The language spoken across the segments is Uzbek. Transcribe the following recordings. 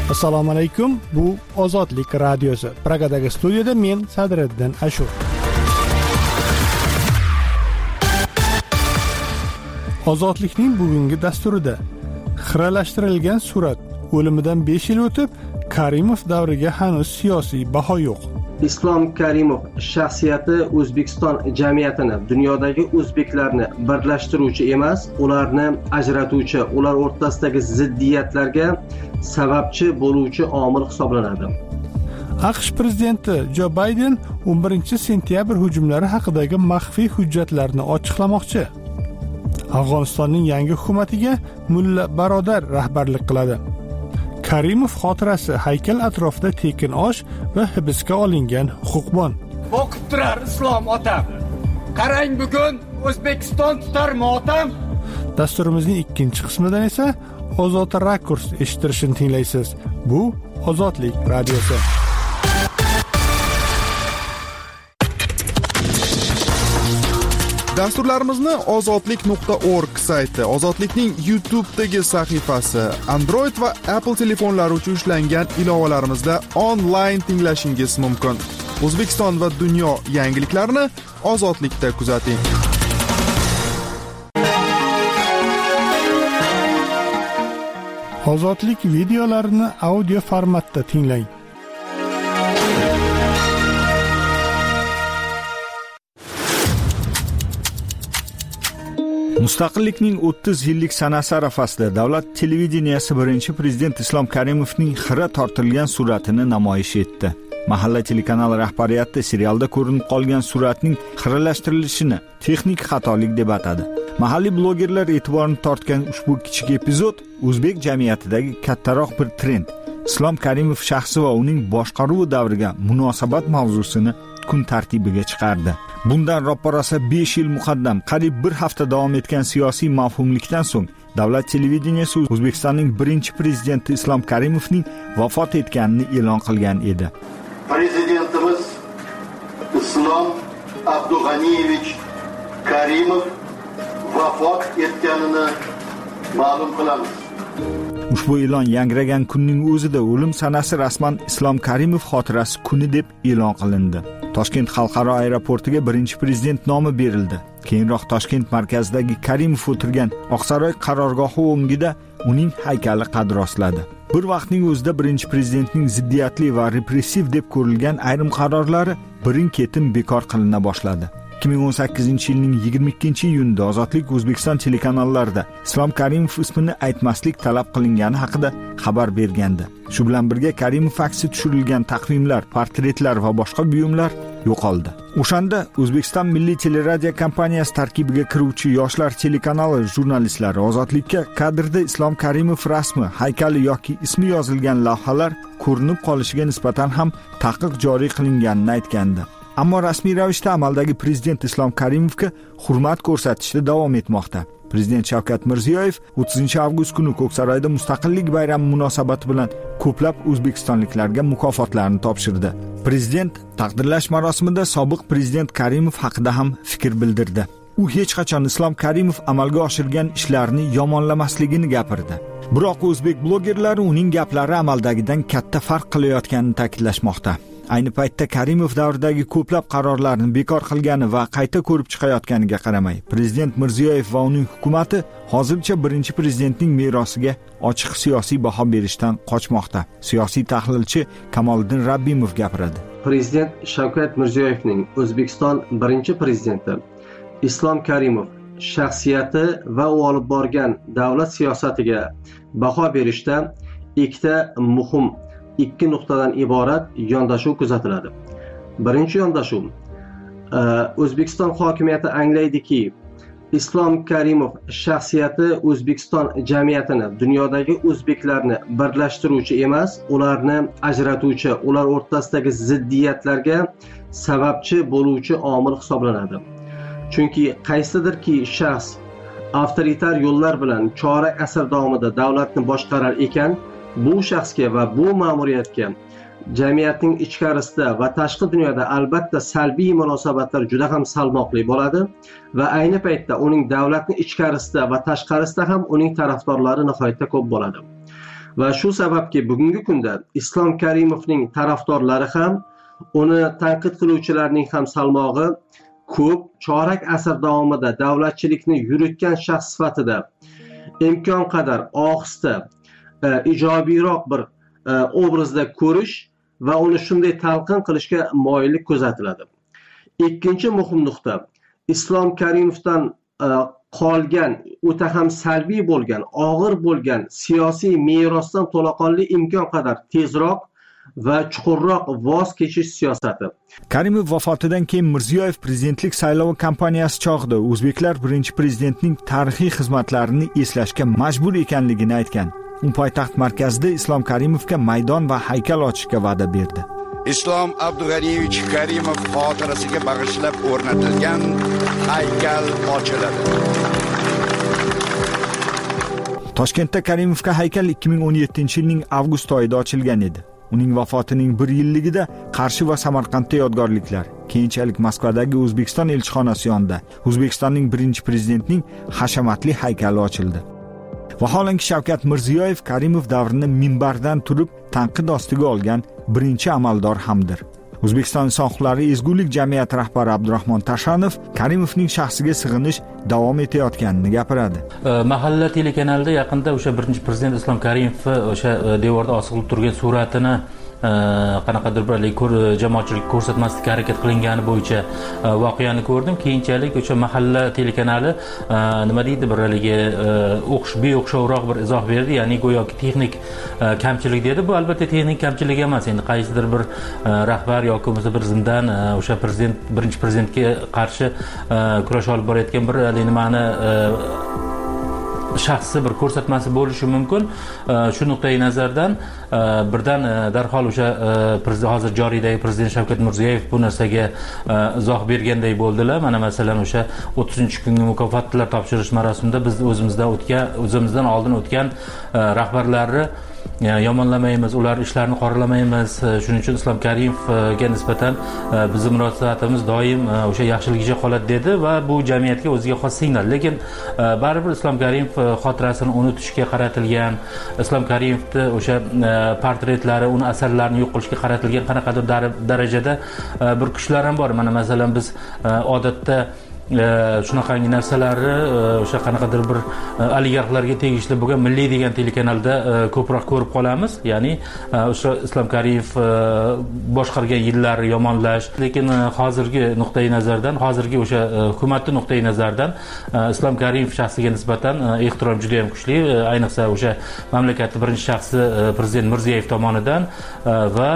Assalomu alaykum. Bu Ozodlik radiosi. Pragadagi studiyada men Sadriddin Ashur. Ozodlikning bugungi dasturida xiralashtirilgan surat, o'limidan 5 yil o'tib, Karimov davriga hanuz siyosiy baho yo'q. Islom Karimov shaxsiyati O'zbekiston jamiyatini, dunyodagi o'zbeklarni birlashtiruvchi emas, ularni ajratuvchi, ular o'rtasidagi ziddiyatlarga sababchi bo'luvchi omil hisoblanadi. AQSh prezidenti Jo Bayden 11-sentyabr hujumlari haqidagi maxfiy hujjatlarni ochiqlamoqchi. Afg'onistonning yangi hukumatiga Mulla Barodar rahbarlik qiladi. Karimov xotirasi haykal atrofida tekin osh va hibsga olingan huquqbon. O'qib turar islom otam. Qarang, bugun O'zbekiston tutar motam. Dasturimizning ikkinchi qismidan esa Ozod rakurs eshittirishni tinglaysiz. Bu Ozodlik radiosi. Dasturlarimizni ozodlik.org sayti, Ozodlikning YouTube'dagi sahifasi, Android va Apple telefonlari uchun ishlangan ilovalarimizda onlayn tinglashingiz mumkin. O'zbekiston va dunyo yangiliklarini Ozodlikda kuzating. Ozodlik videolarini audio formatda tinglang. Mustaqillikning 30 yillik sanasi arafasida davlat televideniyasi birinchi prezident Islom Karimovning xira tortilgan suratini namoyish etdi. Mahalla telekanali rahbariyati serialda ko'rinib qolgan suratning xiralashtirilishini texnik xatolik deb atadi. Mahalliy blogerlar e'tiborini tortgan ushbu kichik epizod o'zbek jamiyatidagi kattaroq bir trend, Islom Karimov shaxsi va uning boshqaruvi davriga munosabat mavzusini kun tartibiga chiqardi. Bundan ro'parasa 5 yil muqaddam qariyb bir hafta davom etgan siyosiy mavhumlikdan so'ng davlat televideniyasi O'zbekistonning birinchi prezidenti Islom Karimovning vafot etganini e'lon qilgan edi. Prezidentimiz Islom Abdug'aniyevich Karimov vafot etganini ma'lum qilamiz. Ushbu e'lon yangragan kunning o'zida o'lim sanasi rasman Islom Karimov xotirasi kuni deb e'lon qilindi. Toshkent xalqaro aeroportiga birinchi prezident nomi berildi. Keyinroq Toshkent markazidagi Karimov o'tirgan Oqsaroy qarorgohi o'ngida uning haykali qad rostladi. Bir vaqtning o'zida birinchi prezidentning ziddiyatli va repressiv deb ko'rilgan ayrim qarorlari birin-ketin bekor qilina boshladi. 2018-yilning 22-iyunida Ozodlik O'zbekiston telekanallarida Islom Karimov ismini aytmaslik talab qilingani haqida xabar bergandi. Shu bilan birga Karimov aksi tushirilgan taqvimlar, portretlar va boshqa buyumlar yo'qoldi. O'shanda O'zbekiston Milliy teleradio kompaniyasi tarkibiga kiruvchi yoshlar telekanali jurnalistlari Ozodlikka kadrda Islom Karimov rasmi, haykali yoki ismi yozilgan lavhalar ko'rinib qolishiga nisbatan ham taqiq joriy qilinganini aytgandi. Ammo rasmiy ravishda amaldagi prezident Islom Karimovga hurmat ko'rsatishda davom etmoqda. Prezident Shavkat Mirziyoyev 30-avgust kuni Ko'ksaroyda Mustaqillik bayrami munosabati bilan ko'plab o'zbekistonliklarga mukofotlarni topshirdi. Prezident taqdirlash marosimida sobiq prezident Karimov haqida ham fikr bildirdi. U hech qachon Islom Karimov amalga oshirgan ishlarni yomonlamasligini gapirdi. Biroq o'zbek blogerlari uning gaplari amaldagidan katta farq qilayotganini ta'kidlashmoqda. Ayni paytda Karimov davridagi ko'plab qarorlarni bekor qilgani va qayta ko'rib chiqayotganiga qaramay, prezident Mirziyoyev va uning hukumatı hozircha birinchi prezidentning merosiga ochiq siyosiy baho berishdan qochmoqda. Siyosiy tahlilchi Kamoliddin Rabbimov gapiradi. Prezident Shavkat Mirziyoyevning O'zbekiston birinchi prezidenti Islom Karimov shaxsiyati va u olib borgan davlat siyosatiga baho berishda ikkita muhim ikki nuqtadan iborat yondashuv kuzatiladi. Birinchi yondashuv, O'zbekiston hokimiyati anglaydiki, Islom Karimov shaxsiyati O'zbekiston jamiyatini, dunyodagi o'zbeklarni birlashtiruvchi emas, ularni ajratuvchi, ular o'rtasidagi ziddiyatlarga sababchi bo'luvchi omil hisoblanadi. Chunki qaysidirki shaxs avtoritar yo'llar bilan chorak asr davomida davlatni boshqarar ekan, bu shaxsga va bu ma'muriyatga jamiyatning ichkarisida va tashqi dunyoda albatta salbiy munosabatlar juda ham salmoqli bo'ladi va ayni paytda uning davlatning ichkarisida va tashqarisida ham uning tarafdorlari nihoyatda ko'p bo'ladi. va shu sababki bugungi kunda Islom Karimovning tarafdorlari ham, uni tanqid qiluvchilarning ham salmog'i ko'p. Chorak asr davomida davlatchilikni yuritgan shaxs sifatida imkon qadar ohista, ijobiyroq bir obrazda ko'rish va uni shunday talqin qilishga moyillik kuzatiladi. Ikkinchi muhim nuqta, Islom Karimovdan qolgan o'ta ham salbiy bo'lgan, og'ir bo'lgan siyosiy merosdan to'laqonli imkon qadar tezroq va chuqurroq voz kechish siyosati. Karimov vafotidan keyin Mirziyoyev prezidentlik saylovi kampaniyasi chog'ida o'zbeklar birinchi prezidentning tarixiy xizmatlarini eslashga majbur ekanligini aytgan. U poytaxt markazida Islom Karimovga maydon va haykal ochishga va'da berdi. Islom Abdug'aniyevich Karimov xotirasiga bag'ishlab o'rnatilgan haykal ochiladi. Toshkentda Karimovga haykal 2017-yilning avgust oyida ochilgan edi. Uning vafotining 1 yilligida Qarshi va Samarqandda yodgorliklar, keyinchalik Moskvadagi O'zbekiston elchixonasi yonida O'zbekistonning birinchi prezidentining hashamatli haykali ochildi. Vaholanki Shavkat Mirziyoyev Karimov davrini minbardan turib tanqid ostiga olgan birinchi amaldor hamdir. O'zbekiston inson huquqlari ezgulik jamiyati rahbari Abdurahmon Tashanov Karimovning shaxsiga sig'inish davom etayotganini gapiradi. Mahalla telekanalida yaqinda o'sha birinchi prezident Islom Karimov o'sha devorda osig'ilib turgan suratini qanaqadir bir jamoatchilik ko'rsatmaslikka harakat qilingani bo'yicha voqeani ko'rdim. Keyinchalik o'sha mahalla telekanali nima deydi, bir beo'xshovroq bir izoh berdi, ya'ni go'yoki texnik kamchilik dedi. Bu albatta texnik kamchilik emas. Endi qaysidir bir rahbar yoki bo'lmasa bir zimdan o'sha birinchi prezidentga qarshi kurash olib borayotgan bir nimani shaxsi bir ko'rsatmasi bo'lishi mumkin. Shu nuqtai nazardan birdan darhol o'sha hozir joridagi prezident Shavkat Mirziyoyev bu narsaga izoh berganday bo'ldilar. Mana masalan o'sha 30-kungi mukofotlar topshirish marosimida biz o'zimizdan oldin o'tgan rahbarlarni yomonlamaymiz, ular ishlarini qoralamaymiz. Shuning uchun Islom Karimovga nisbatan bizning munosabatimiz doim o'sha yaxshiligicha qoladi dedi va bu jamiyatga o'ziga xos signal. Lekin baribir Islom Karimov xotirasini unutishga qaratilgan, Islom Karimovni o'sha portretlari, uni asarlarini yo'q qilishga qaratilgan qanaqadir darajada bir kuchlar ham bor. Mana masalan biz odatda shunaqangi narsalarni o'sha qanaqadir bir oligarxlarga tegishli bo'lgan Milliy degan telekanalda ko'proq ko'rib qolamiz. Ya'ni o'sha Islom Karimov boshqargan yillarni yomonlash. Lekin hozirgi nuqtai nazardan, hozirgi o'sha hukumatning nuqtai nazaridan Islom Karimov shaxsiga nisbatan ehtirom juda ham kuchli, ayniqsa o'sha mamlakatning birinchi shaxsi prezident Mirziyoyev tomonidan va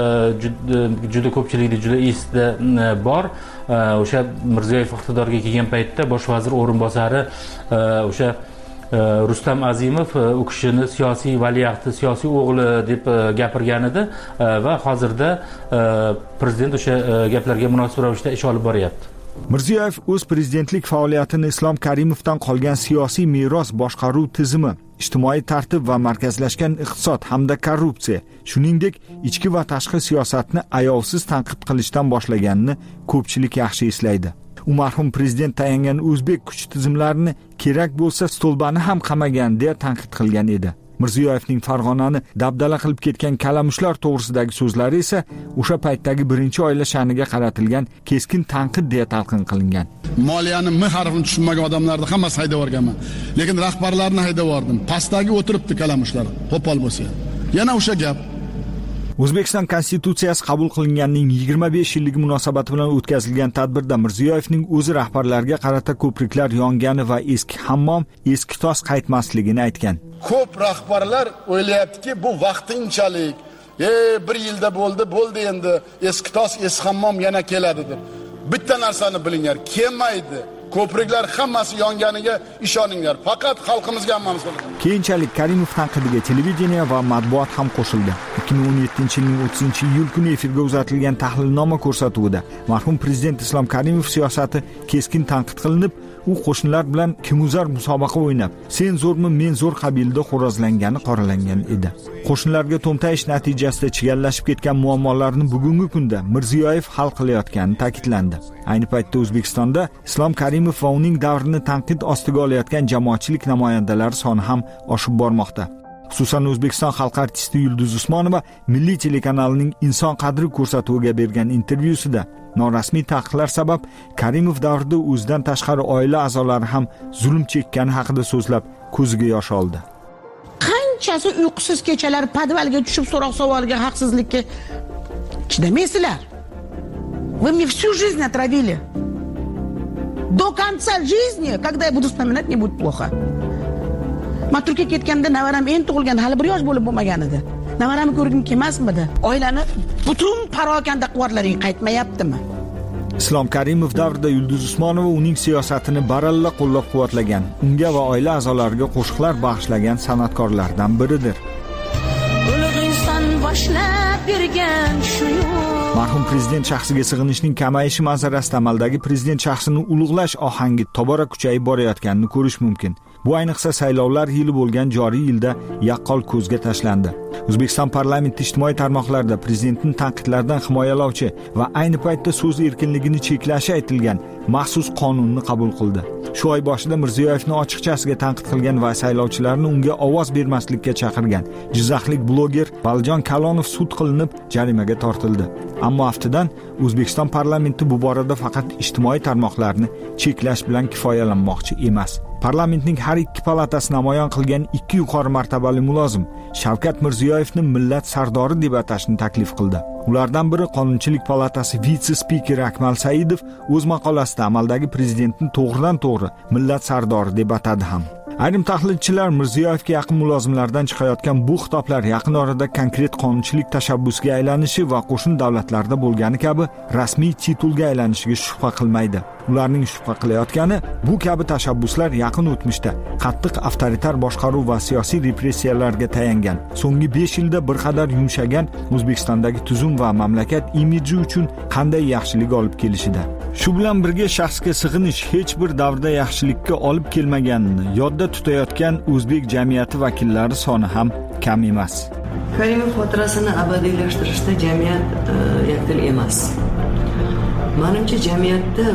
juda ko'pchilikda juda esda bor. O'sha Mirziyoyev iqtidorga kelgan paytda bosh vazir o'rinbosari o'sha Rustam Azimov u kishini siyosiy valiahdi, siyosiy o'g'li deb gapirgan edi va hozirda prezident o'sha gaplarga munosib ravishda ish olib boryapti. Mirziyoyev o'z prezidentlik faoliyatini Islom Karimovdan qolgan siyosiy meros, boshqaruv tizimi, ijtimoiy tartib va markazlashgan iqtisod hamda korrupsiya, shuningdek ichki va tashqi siyosatni ayovsiz tanqid qilishdan boshlaganini ko'pchilik yaxshi eslaydi. U marhum prezident tayangan o'zbek kuch tizimlarini kerak bo'lsa stolbani ham qamagan deya tanqid qilgan edi. Mirziyoyevning Farg'onani dabdala qilib ketgan kalamushlar to'g'risidagi so'zlari esa o'sha paytdagi birinchi oila sha'niga qaratilgan keskin tanqid deya talqin qilingan. Moliyani m harfini tushunmagan odamlarni hammasi haydab yuborganman. Lekin rahbarlarni haydab yubordim. Pastdagi o'tiribdi kalamushlar, qo'pol bo'lsa. Yana o'sha gap. O'zbekiston Konstitutsiyasi qabul qilinganining 25 yilligi munosabati bilan o'tkazilgan tadbirda Mirziyoyevning o'zi rahbarlarga qarata ko'priklar yongani va eski hammom, eski tos qaytmasligini aytgan. Ko'p rahbarlar o'ylayaptiki, bu vaqtinchalik. Bir yilda bo'ldi endi eski tos, eski hammom yana keladi deb. Bitta narsani bilinglar, kelmaydi. Ko'priklar hammasi yonganiga ishoninglar. Faqat xalqimizga hammamiz bo'ladi. Keyinchalik Karimov tanqidiga televideniya va matbuot ham qo'shildi. 2017-yilning 30-iyul kuni efirga uzatilgan tahlilnoma ko'rsatuvida marhum prezident Islom Karimov siyosati keskin tanqid qilinib, u qo'shnilar bilan kimuzar musobaqa o'ynab, sen zo'rmi, men zo'r qabilida xo'rozlangani qoralangan edi. Qo'shnilarga to'ntayish natijasida chigallashib ketgan muammolarni bugungi kunda Mirziyoyev hal qilayotgani ta'kidlandi. Ayni paytda O'zbekistonda Islom Karimov va uning davrini tanqid ostiga olayotgan jamoatchilik namoyandalari soni ham oshib bormoqda. Xususan O'zbekiston xalq artisti Yulduz Usmonova Milliy telekanalining Inson qadri ko'rsatuviga bergan intervyusida norasmiy taqiqlar sabab Karimov davrida o'zidan tashqari oila a'zolari ham zulm chekkani haqida so'zlab ko'ziga yosh oldi. Qanchasi uyqusiz kechalar podvalga tushib so'roq savoliga haqsizlikka chidamaysizlar. Вы мне всю жизнь отравили. До конца жизни, когда я буду вспоминать, мне будет плохо. Men Turkiyaga ketganda navaram endi tug'ilgan, hali 1 yosh bo'lib bo'lmagan edi. Navaramni ko'rgim kelmasmidi? Oilani butun parokanda quvvatlaring qaytmayaptimi? Islom Karimov davrida Yulduz Usmonova uning siyosatini baralla qo'llab-quvvatlagan, unga va oila a'zolariga qo'shiqlar bag'ishlagan san'atkorlardan biridir. Marhum prezident shaxsiga sig'inishning kamayishi manzarasida amaldagi prezident shaxsini ulug'lash ohangi tobora kuchayib borayotganini ko'rish mumkin. Bu ayniqsa saylovlar yili bo'lgan joriy yilda yaqqol ko'zga tashlandi. O'zbekiston parlamenti ijtimoiy tarmoqlarda prezidentning tanqidlardan himoyalovchi va ayni paytda so'z erkinligini cheklashi aytilgan maxsus qonunni qabul qildi. Shu oy boshida Mirziyoyevni ochiqchasiga tanqid qilgan va saylovchilarni unga ovoz bermaslikka chaqirgan jizzaxlik bloger Baljon Kalonov sud qilinib jarimaga tortildi. Ammo aftidan O'zbekiston parlamenti bu borada faqat ijtimoiy tarmoqlarni cheklash bilan kifoyalanmoqchi emas. Parlamentning har ikki palatasi namoyon qilgan 2 yuqori martabali mulozim Shavkat Mirziyoyevni millat sardori deb atashni taklif qildi. Ulardan biri Qonunchilik palatasi vitse-spikeri Akmal Saidov o'z maqolasida amaldagi prezidentni to'g'ridan-to'g'ri millat sardori deb atadi ham. Ayrim tahlilchilar Mirziyoyevga yaqin mulozimlardan chiqayotgan bu xitoblar yaqin orada konkret qonunchilik tashabbusiga aylanishi va qo'shni davlatlarda bo'lgani kabi rasmiy titulga aylanishiga shubha qilmaydi. Ularning shubha qilayotgani bu kabi tashabbuslar yaqin o'tmishda qattiq avtoritar boshqaruv va siyosiy repressiyalarga tayangan, so'nggi 5 yilda bir qadar yumshagan O'zbekistondagi tuzum va mamlakat imidji uchun qanday yaxshilik olib kelishida. Shu bilan birga shaxsga sig'inish hech bir davrda yaxshilikka olib kelmaganini yodda tutayotgan o'zbek jamiyati vakillari soni ham kam emas. Karimov xotirasini abadiylashtirishda jamiyat yakdil emas. Menimcha jamiyatda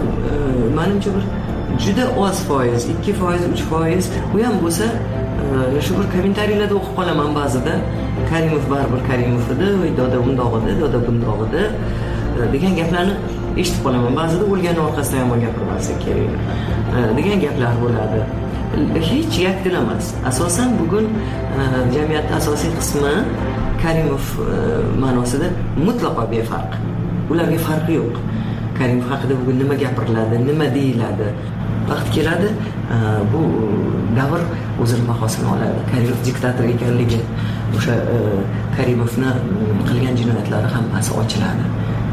bir juda oz foiz, 2%, 3%, u ham bo'lsa shu bir kommentariylarda o'qib qolaman ba'zida. Karimov baribir Karimov edi, doda bundoq edi, doda bundoq edi degan gaplarni eshitib qolaman. Ba'zida o'lganning orqasidan yomon gapirmaslik kerak degan gaplar bo'ladi. Hech yakdil emas. Asosan bugun jamiyatning asosiy qismi Karimov ma'nosida mutlaqo befarq. Ularga farqi yo'q. Karimov haqida bugun nima gapiriladi, nima deyiladi. Vaqt keladi, bu davr o'zini bahosini oladi. Karimov diktator ekanligi, o'sha Karimovni qilgan jinoyatlari hammasi ochiladi.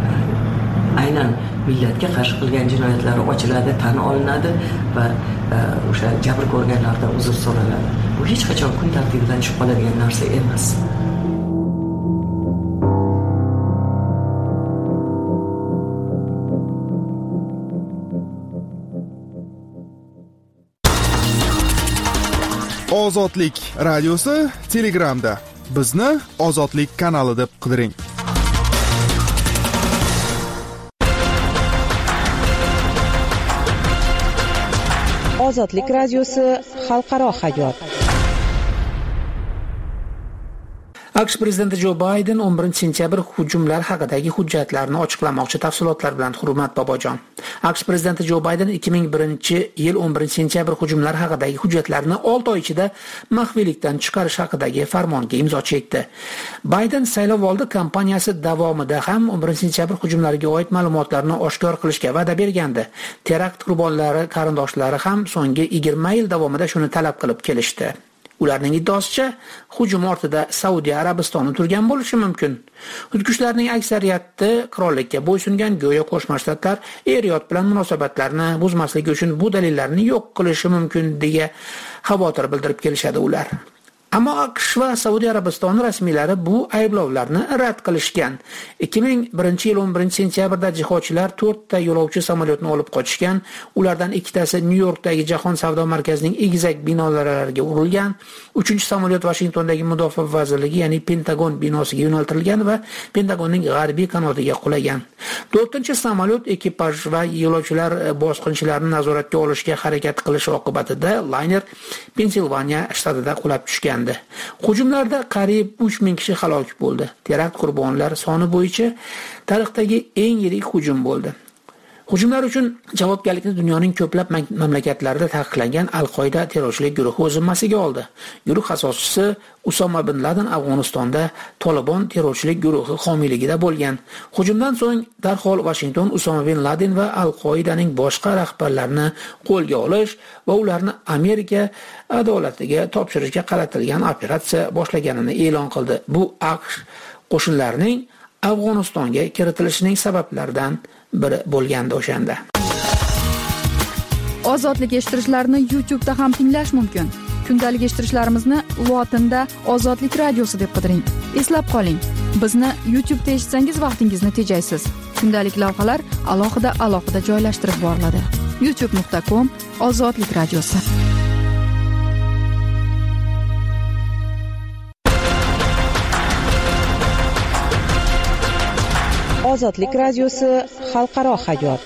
Aynan millatga qarshi qilgan jinoyatlari ochiladi, tan olinadi va o'sha jabr ko'rganlardan uzr so'raladi. Bu hech qachon kun tartibidan chiqib qoladigan narsa emas. Ozodlik radiosi Telegramda. Bizni Ozodlik kanali deb qidiring. Ozodlik radiosi xalqaro hayot. AQSh prezidenti Jo Bayden 11-sentyabr hujumlar haqidagi hujjatlarni ochiqlamoqchi. Tafsilotlar bilan Hurmat Bobojon. AQSh prezidenti Jo Bayden 2001-yil 11-sentyabr hujumlar haqidagi hujjatlarni 6 oy ichida maxfiylikdan chiqarish haqidagi farmonga imzo chekdi. Bayden saylovoldi kampaniyasi davomida ham 11-sentyabr hujumlariga oid ma'lumotlarni oshkor qilishga va'da bergandi. Terakt qurbonlari qarindoshlari ham so'nggi 20 yil davomida shuni talab qilib kelishdi. Ularning iddaosicha, hujum ortida Saudiya Arabistoni turgan bo'lishi mumkin. Hujumchilarning aksariyati qirollikka bo'ysungan, go'yo Qo'shma Shtatlar er-yot bilan munosabatlarni buzmaslik uchun bu dalillarni yo'q qilishi mumkin deya xavotir bildirib kelishadi ular. Ammo AQSh va Saudiya Arabistoni rasmiylari bu ayblovlarni rad qilishgan. 2001-yil 11-sentyabrda jihodchilar 4 ta yo'lovchi samolyotni olib qochishgan. Ulardan 2 tasi Nyu-Yorkdagi Jahon savdo markazining egizak binolariga urilgan. 3-samolyot Washingtondagi Mudofaa vazirligi, ya'ni Pentagon binosiga yo'naltirilgan va Pentagonning g'arbiy qanotiga qulagan. 4-samolyot ekipaj va yo'lovchilar bosqinchilarni nazoratga olishga harakat qilish oqibatida layner Pensilvaniya shtatida qulab tushgan. bo'lgandi. Hujumlarda qariyb 3000 kishi halok bo'ldi. Terakt qurbonlari soni bo'yicha tarixdagi eng yirik hujum bo'ldi. Hujumlar uchun javobgarlikni dunyoning ko'plab mamlakatlarida taqiqlangan Al-Qoida terrorchilik guruhi o'z zimmasiga oldi. Guruh asoschisi Usama bin Laden Afg'onistonda Tolibon terrorchilik guruhi homiyligida bo'lgan. Hujumdan so'ng darhol Washington Usama bin Laden va Al-Qoidaning boshqa rahbarlarini qo'lga olish va ularni Amerika adolatiga topshirishga qaratilgan operatsiya boshlaganini e'lon qildi. Bu AQSh qo'shinlarining Afg'onistonga kiritilishining sabablaridan biri bo'lgandi o'shanda. Ozodlik eshittirishlarni YouTube'da ham tinglash mumkin. Kundalik eshittirishlarimizni lotinda Ozodlik radiosi deb qidiring. Eslab qoling, bizni YouTube'da eshitsangiz vaqtingizni tejaysiz. Kundalik lavhalar alohida joylashtirib boriladi. youtube.com/Ozodlik radiosi. Ozodlik radiosi xalqaro hayot.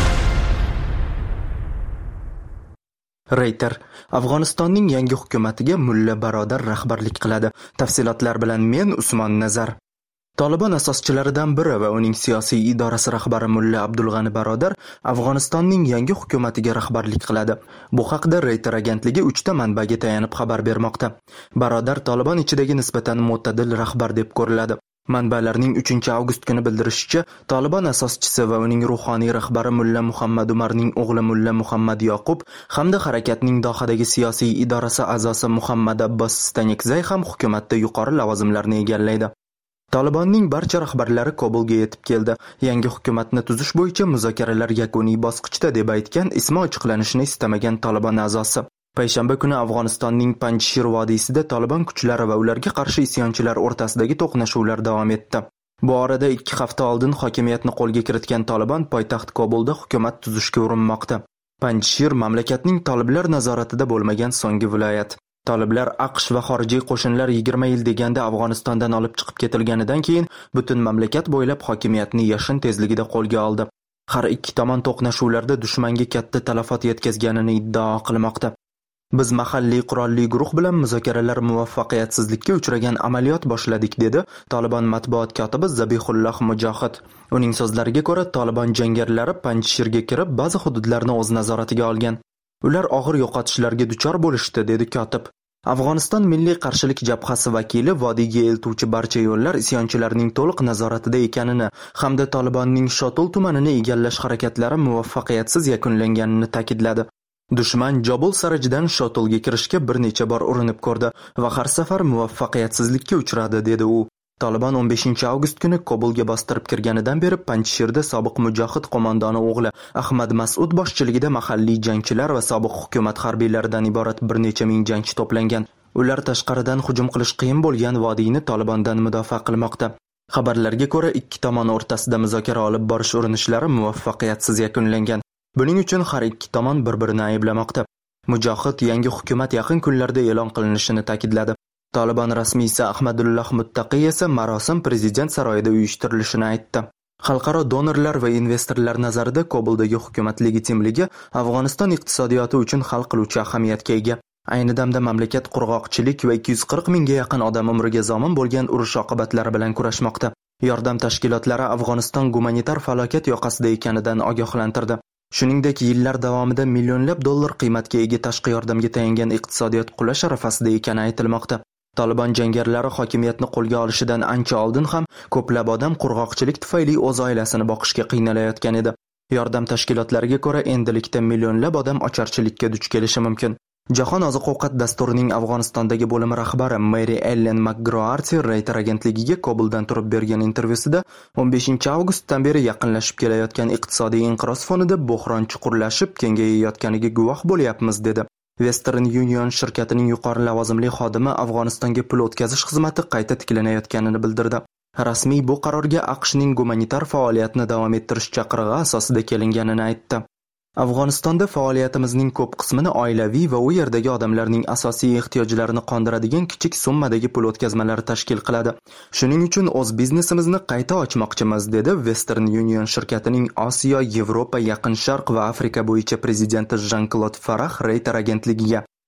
Reuters Afg'onistonning yangi hukumatiga Mulla Barodar rahbarlik qiladi. Tafsilotlar bilan men Usmon Nazar. Tolibon asoschilaridan biri va uning siyosiy idorasi rahbari Mulla Abdulg'ani Barodar Afg'onistonning yangi hukumatiga rahbarlik qiladi. Bu haqda Reuters agentligi 3 ta manbaga tayanib xabar bermoqda. Barodar Tolibon ichidagi nisbatan mo'tadil rahbar deb ko'riladi. Manbalarning 3-avgust kuni bildirishicha, Tolibon asoschisi va uning ruhoniy rahbari Mulla Muhammad Umarning o'g'li Mulla Muhammad Yoqub hamda harakatning Dohadagi siyosiy idorasi a'zosi Muhammad Abbos Stanikzay ham hukumatda yuqori lavozimlarni egallaydi. Tolibonning barcha rahbarlari Kobulga yetib keldi. Yangi hukumatni tuzish bo'yicha muzokaralar yakuniy bosqichda deb aytgan ismi ochiqlanishini istamagan Tolibon a'zosi. Payshanba kuni Afg'onistonning Panjshir vodiysida Tolibon kuchlari va ularga qarshi isyonchilar o'rtasidagi to'qnashuvlar davom etdi. Bu orada 2 hafta oldin hokimiyatni qo'lga kiritgan Tolibon poytaxt Kobulda hukumat tuzishga urinmoqda. Panjshir mamlakatning toliblar nazoratida bo'lmagan so'nggi viloyat. Toliblar AQSh va xorijiy qo'shinlar 20 yil deganda Afg'onistondan olib chiqib ketilganidan keyin butun mamlakat bo'ylab hokimiyatni yashin tezligida qo'lga oldi. Har ikki tomon to'qnashuvlarda dushmanga katta talafot yetkazganini iddao qilmoqda. Biz mahalliy qurolli guruh bilan muzokaralar muvaffaqiyatsizlikka uchragan amaliyot boshladik, dedi Tolibon matbuot kotibi Zabihulloh Mujohid. Uning so'zlariga ko'ra, Tolibon jangarilari Panjshirga kirib, ba'zi hududlarni o'z nazoratiga olgan. Ular og'ir yo'qotishlarga duchor bo'lishdi, dedi kotib. Afg'oniston Milliy qarshilik jabhasi vakili vodiyga eltuvchi barcha yo'llar isyonchilarning to'liq nazoratida ekanini hamda Tolibonning Shotul tumanini egallash harakatlari muvaffaqiyatsiz yakunlanganini ta'kidladi. Dushman Jobul Sarajdan Shotulga kirishga bir necha bor urinib ko'rdi va har safar muvaffaqiyatsizlikka uchradi, dedi u. Tolibon 15-avgust kuni Kobulga bostirib kirganidan beri Panjshirda sobiq mujohid qo'mondoni o'g'li Ahmad Mas'ud boshchiligida mahalliy jangchilar va sobiq hukumat harbiylaridan iborat bir necha ming jangchi to'plangan. Ular tashqaridan hujum qilish qiyin bo'lgan vodiyni Tolibondan mudofaa qilmoqda. Xabarlarga ko'ra, ikki tomon o'rtasida muzokara olib borish urinishlari muvaffaqiyatsiz yakunlangan. Buning uchun har ikki tomon bir-birini ayblamoqda. Mujohid yangi hukumat yaqin kunlarda e'lon qilinishini ta'kidladi. Tolibon rasmiysi Ahmadulloh Muttaqiy esa marosim prezident saroyida uyushtirilishini aytdi. Xalqaro donorlar va investorlar nazarida Kobuldagi hukumat legitimligi Afg'oniston iqtisodiyoti uchun hal qiluvchi ahamiyatga ega. Ayni damda mamlakat qurg'oqchilik va 240 mingga yaqin odam umriga zomin bo'lgan urush oqibatlari bilan kurashmoqda. Yordam tashkilotlari Afg'oniston gumanitar falokat yoqasida ekanidan ogohlantirdi. Shuningdek, yillar davomida millionlab dollar qiymatga ega tashqi yordamga tayangan iqtisodiyot qulash arafasida ekani aytilmoqda. Tolibon jangarilari hokimiyatni qo'lga olishidan ancha oldin ham ko'plab odam qurg'oqchilik tufayli o'z oilasini boqishga qiynalayotgan edi. Yordam tashkilotlariga ko'ra, endilikda millionlab odam ocharchilikka duch kelishi mumkin. Jahon oziq-ovqat dasturining Afg'onistondagi bo'limi rahbari Mary Ellen McGraw-Arty Reuters agentligiga Kobuldan turib bergan intervyusida 15-avgustdan beri yaqinlashib kelayotgan iqtisodiy inqiroz fonida bo'hron chuqurlashib kengayayotganiga guvoh bo'lyapmiz, dedi. Western Union shirkatining yuqori lavozimli xodimi Afg'onistonga pul o'tkazish xizmati qayta tiklanayotganini bildirdi. Rasmiy bu qarorga AQShning gumanitar faoliyatni davom ettirish chaqirig'i asosida kelinganini aytdi. Afg'onistonda faoliyatimizning ko'p qismini oilaviy va u yerdagi odamlarning asosiy ehtiyojlarini qondiradigan kichik summadagi pul o'tkazmalari tashkil qiladi. Shuning uchun o'z biznesimizni qayta ochmoqchimiz, dedi Western Union shirkatining Osiyo, Yevropa, Yaqin Sharq va Afrika bo'yicha prezidenti Jean-Claude Farah Reuters agentligiga.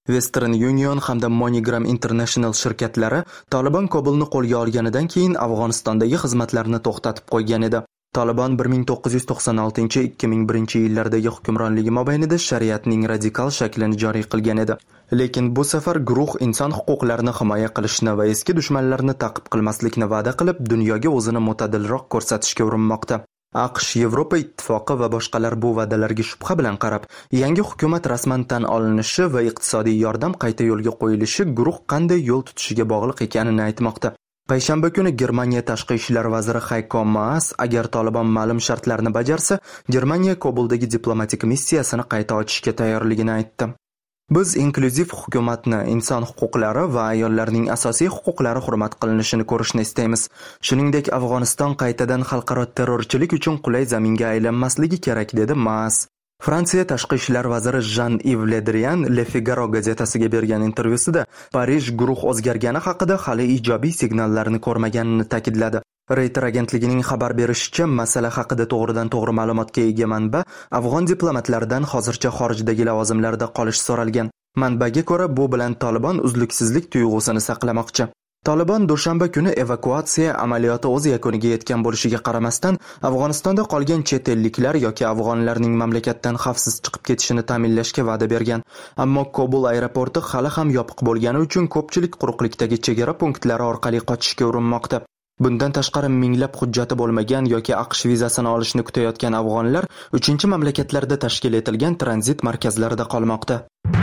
Western Union hamda MoneyGram International shirkatlari Taliban Kobulni qo'lga olganidan keyin Afg'onistondagi xizmatlarini to'xtatib qo'ygan edi. Taliban 1996-2001 yillardagi hukmronligi mobaynida shariatning radikal shaklini joriy qilgan edi. Lekin bu safar guruh inson huquqlarini himoya qilishni va eski dushmanlarni ta'qib qilmaslikni va'da qilib, dunyoga o'zini mo'tadilroq ko'rsatishga urinmoqda. AQSh, Yevropa ittifoqi va boshqalar bu va'dalarga shubha bilan qarab, yangi hukumat rasman tan olinishi va iqtisodiy yordam qayta yo'lga qo'yilishi guruh qanday yo'l tutishiga bog'liq ekanini aytmoqda. Payshanba kuni Germaniya tashqi ishlar vaziri Heiko Maas agar Taliban ma'lum shartlarni bajarsa, Germaniya Kobuldagi diplomatik missiyasini qayta ochishga tayyorligini aytdi. Biz inklyuziv hukumatni, inson huquqlari va ayollarning asosiy huquqlari hurmat qilinishini ko'rishni istaymiz. Shuningdek, Afg'oniston qaytadan xalqaro terrorchilik uchun qulay zaminga aylanmasligi kerak, dedi Maas. Fransiya tashqi ishlar vaziri Jean-Yves Le Drian Le Figaro gazetasiga bergan intervyusida Parij guruh o'zgargani haqida hali ijobiy signallarni ko'rmaganini ta'kidladi. Reuters agentligining xabar berishicha, masala haqida to'g'ridan-to'g'ri ma'lumotga ega manba afg'on diplomatlaridan hozircha xorijdagi lavozimlarda qolish so'ralgan. Manbaga ko'ra, bu bilan Taliban uzluksizlik tuyg'usini saqlamoqchi. Taliban dushanba kuni evakuatsiya amaliyoti o'z yakuniga yetgan bo'lishiga qaramasdan, Afg'onistonda qolgan chet elliklar yoki afg'onlarning mamlakatdan xavfsiz chiqib ketishini ta'minlashga va'da bergan. Ammo Kobul aeroporti hali ham yopiq bo'lgani uchun ko'pchilik quruqlikdagi chegara punktlari orqali qochishga urinmoqda. Bundan tashqari minglab hujjati bo'lmagan yoki AQSh vizasini olishni kutayotgan afg'onlar 3-mamlakatlarda tashkil etilgan tranzit markazlarida qolmoqda.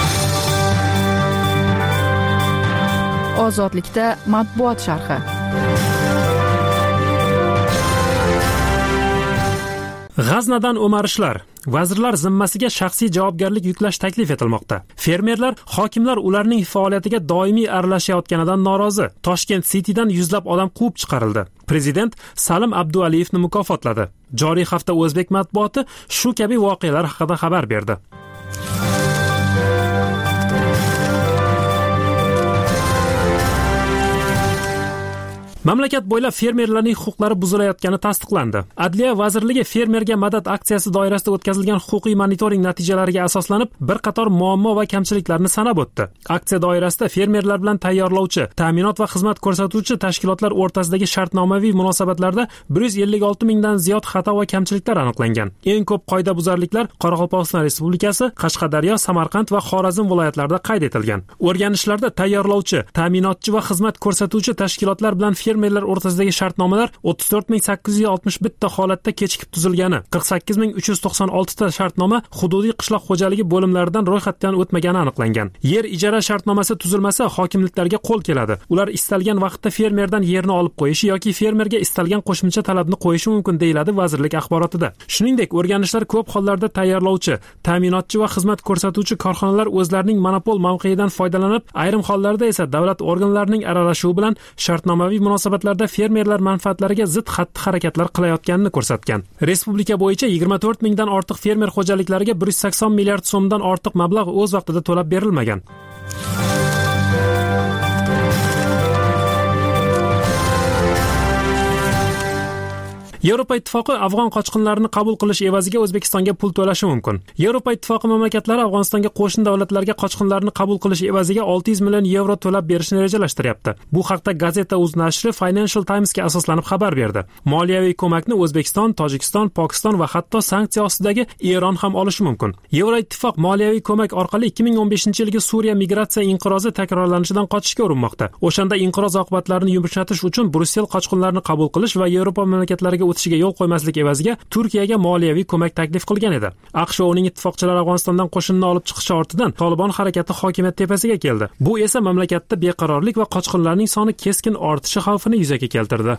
Ozodlikda matbuot sharhi. G'aznadan o'marishlar. Vazirlar zimmasiga shaxsiy javobgarlik yuklash taklif etilmoqda. Fermerlar, hokimlar ularning faoliyatiga doimiy aralashayotganidan norozi. Toshkent Citydan yuzlab odam quvib chiqarildi. Prezident Salim Abdualiyevni mukofotladi. Joriy hafta o'zbek matbuoti shu kabi voqealar haqida xabar berdi. Mamlakat bo'ylab fermerlarning huquqlari buzilayotgani tasdiqlandi. Adliya vazirligi fermerga madad aksiyasi doirasida o'tkazilgan huquqiy monitoring natijalariga asoslanib bir qator muammo va kamchiliklarni sanab o'tdi. Aksiya doirasida fermerlar bilan tayyorlovchi, ta'minot va xizmat ko'rsatuvchi tashkilotlar o'rtasidagi shartnomaviy munosabatlarda 156 mingdan ziyod xato va kamchiliklar aniqlangan. Eng ko'p qoidabuzarliklar Qoraqalpog'iston Respublikasi, Qashqadaryo, Samarqand va Xorazm viloyatlarida qayd etilgan. O'rganishlarda tayyorlovchi, ta'minotchi va xizmat ko'rsatuvchi tashkilotlar bilan fermerlar o'rtasidagi shartnomalar 34861 ta holatda kechikib tuzilgani, 48396 ta shartnoma hududiy qishloq xo'jaligi bo'limlaridan ro'yxatdan o'tmagani aniqlangan. Yer ijara shartnomasi tuzilmasa hokimliklarga qo'l keladi. Ular istalgan vaqtda fermerdan yerni olib qo'yishi yoki fermerga istalgan qo'shimcha talabni qo'yishi mumkin, deyiladi vazirlik axborotida. Shuningdek, o'rganishlar ko'p hollarda tayyorlovchi, ta'minotchi va xizmat ko'rsatuvchi korxonalar o'zlarining monopol mavqeyidan foydalanib, ayrim hollarda esa davlat organlarining aralashuvi bilan shartnomaviy munosabatlarda fermerlar manfaatlariga zid xatti-harakatlar qilayotganini ko'rsatgan. Respublika bo'yicha 24 mingdan ortiq fermer xo'jaliklariga 180 milliard so'mdan ortiq mablag' o'z vaqtida to'lab berilmagan. Yevropa ittifoqi afg'on qochqinlarini qabul qilish evaziga O'zbekistonga pul to'lashi mumkin. Yevropa ittifoqi mamlakatlari Afg'onistonga qo'shni davlatlarga qochqinlarni qabul qilish evaziga 600 million yevro to'lab berishni rejalashtiryapti. Bu haqda Gazeta.uz nashri Financial Times'ga asoslanib xabar berdi. Moliyaviy ko'makni O'zbekiston, Tojikiston, Pokiston va hatto sanksiya ostidagi Eron ham olishi mumkin. Yevroittifoq moliyaviy ko'mak orqali 2015-yilgi Suriya migratsiya inqirozi takrorlanishidan qochishga urinmoqda. O'shanda inqiroz oqibatlarini yumshatish uchun Brussel qochqinlarni qabul qilish va Yevropa mamlakatlariga o'tishiga yo'l qo'ymaslik evaziga Turkiyaga moliyaviy ko'mak taklif qilgan edi. AQSh va uning ittifoqchilari Afg'onistondan qo'shinni olib chiqishi ortidan Taliban harakati hokimiyat tepasiga keldi. Bu esa mamlakatda beqarorlik va qochqinlarning soni keskin ortishi xavfini yuzaga keltirdi.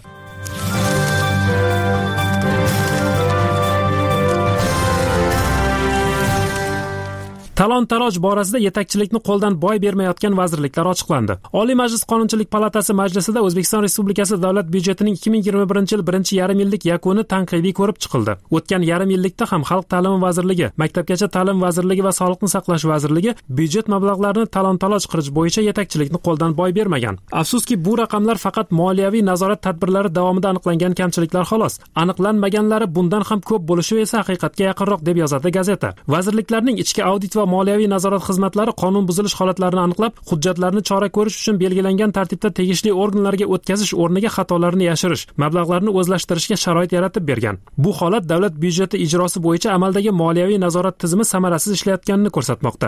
Talon-taroj borasida yetakchilikni qo'ldan boy bermayotgan vazirliklar ochiqlandi. Oliy Majlis Qonunchilik palatasi majlisida O'zbekiston Respublikasi davlat byudjetining 2021-yil 1-yarim-yillik yakuni tanqidiy ko'rib chiqildi. O'tgan yarim yillikda ham Xalq ta'limi vazirligi, Maktabgacha ta'lim vazirligi va Sog'liqni saqlash vazirligi byudjet mablag'larini talon-taroj qilish bo'yicha yetakchilikni qo'ldan boy bermagan. Afsuski, bu raqamlar faqat moliyaviy nazorat tadbirlari davomida aniqlangan kamchiliklar xolos. Aniqlanmaganlari bundan ham ko'p bo'lishi esa haqiqatga yaqinroq, deb yozadi gazeta. Vazirliklarning ichki audit va va moliyaviy nazorat xizmatlari qonun buzilish holatlarini aniqlab, hujjatlarni chora ko'rish uchun belgilangan tartibda tegishli organlarga o'tkazish o'rniga xatolarni yashirish, mablag'larni o'zlashtirishga sharoit yaratib bergan. Bu holat davlat byudjeti ijrosi bo'yicha amaldagi moliyaviy nazorat tizimi samarasiz ishlayotganini ko'rsatmoqda.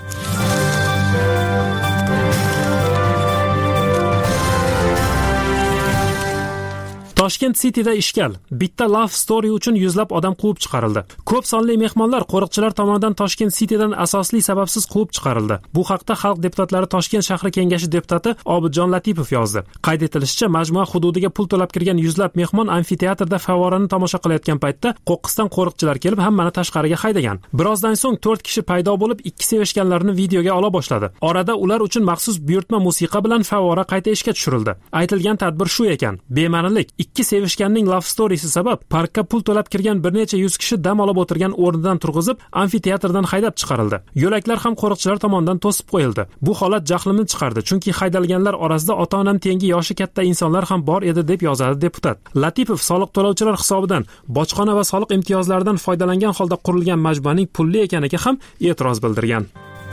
Toshkent Cityda ishkal. Bitta Love Story uchun yuzlab odam quvib chiqarildi. Ko'p sonli mehmonlar qo'riqchilar tomonidan Toshkent Citydan asosli sababsiz quvib chiqarildi. Bu haqda Xalq deputatlari Toshkent shahri kengashi deputati Obidjon Latipov yozdi. Qayd etilishicha, majmua hududiga pul to'lab kirgan yuzlab mehmon amfiteatrda favorani tomosha qilayotgan paytda qo'qqisdan qo'riqchilar kelib hammani tashqariga haydagan. Birozdan so'ng 4 kishi paydo bo'lib, ikki sevishganlarni videoga ola boshladi. Orada ular uchun maxsus buyurtma musiqa bilan favora qayta ishga tushirildi. Aytilgan tadbir shu ekan: bema'nilik. Ikki sevishganning love storysi sabab parkka pul to'lab kirgan bir necha yuz kishi dam olib o'tirgan o'rnidan turg'izib, amfiteatrdan haydab chiqarildi. Yo'laklar ham qo'riqchilar tomonidan to'sib qo'yildi. Bu holat jahlimni chiqardi, chunki haydalganlar orasida ota-onam tengi yoshi katta insonlar ham bor edi, deb yozadi deputat. Latipov soliq to'lovchilar hisobidan bojxona va soliq imtiyozlaridan foydalangan holda qurilgan majmuaning pulli ekaniga ham e'tiroz bildirgan.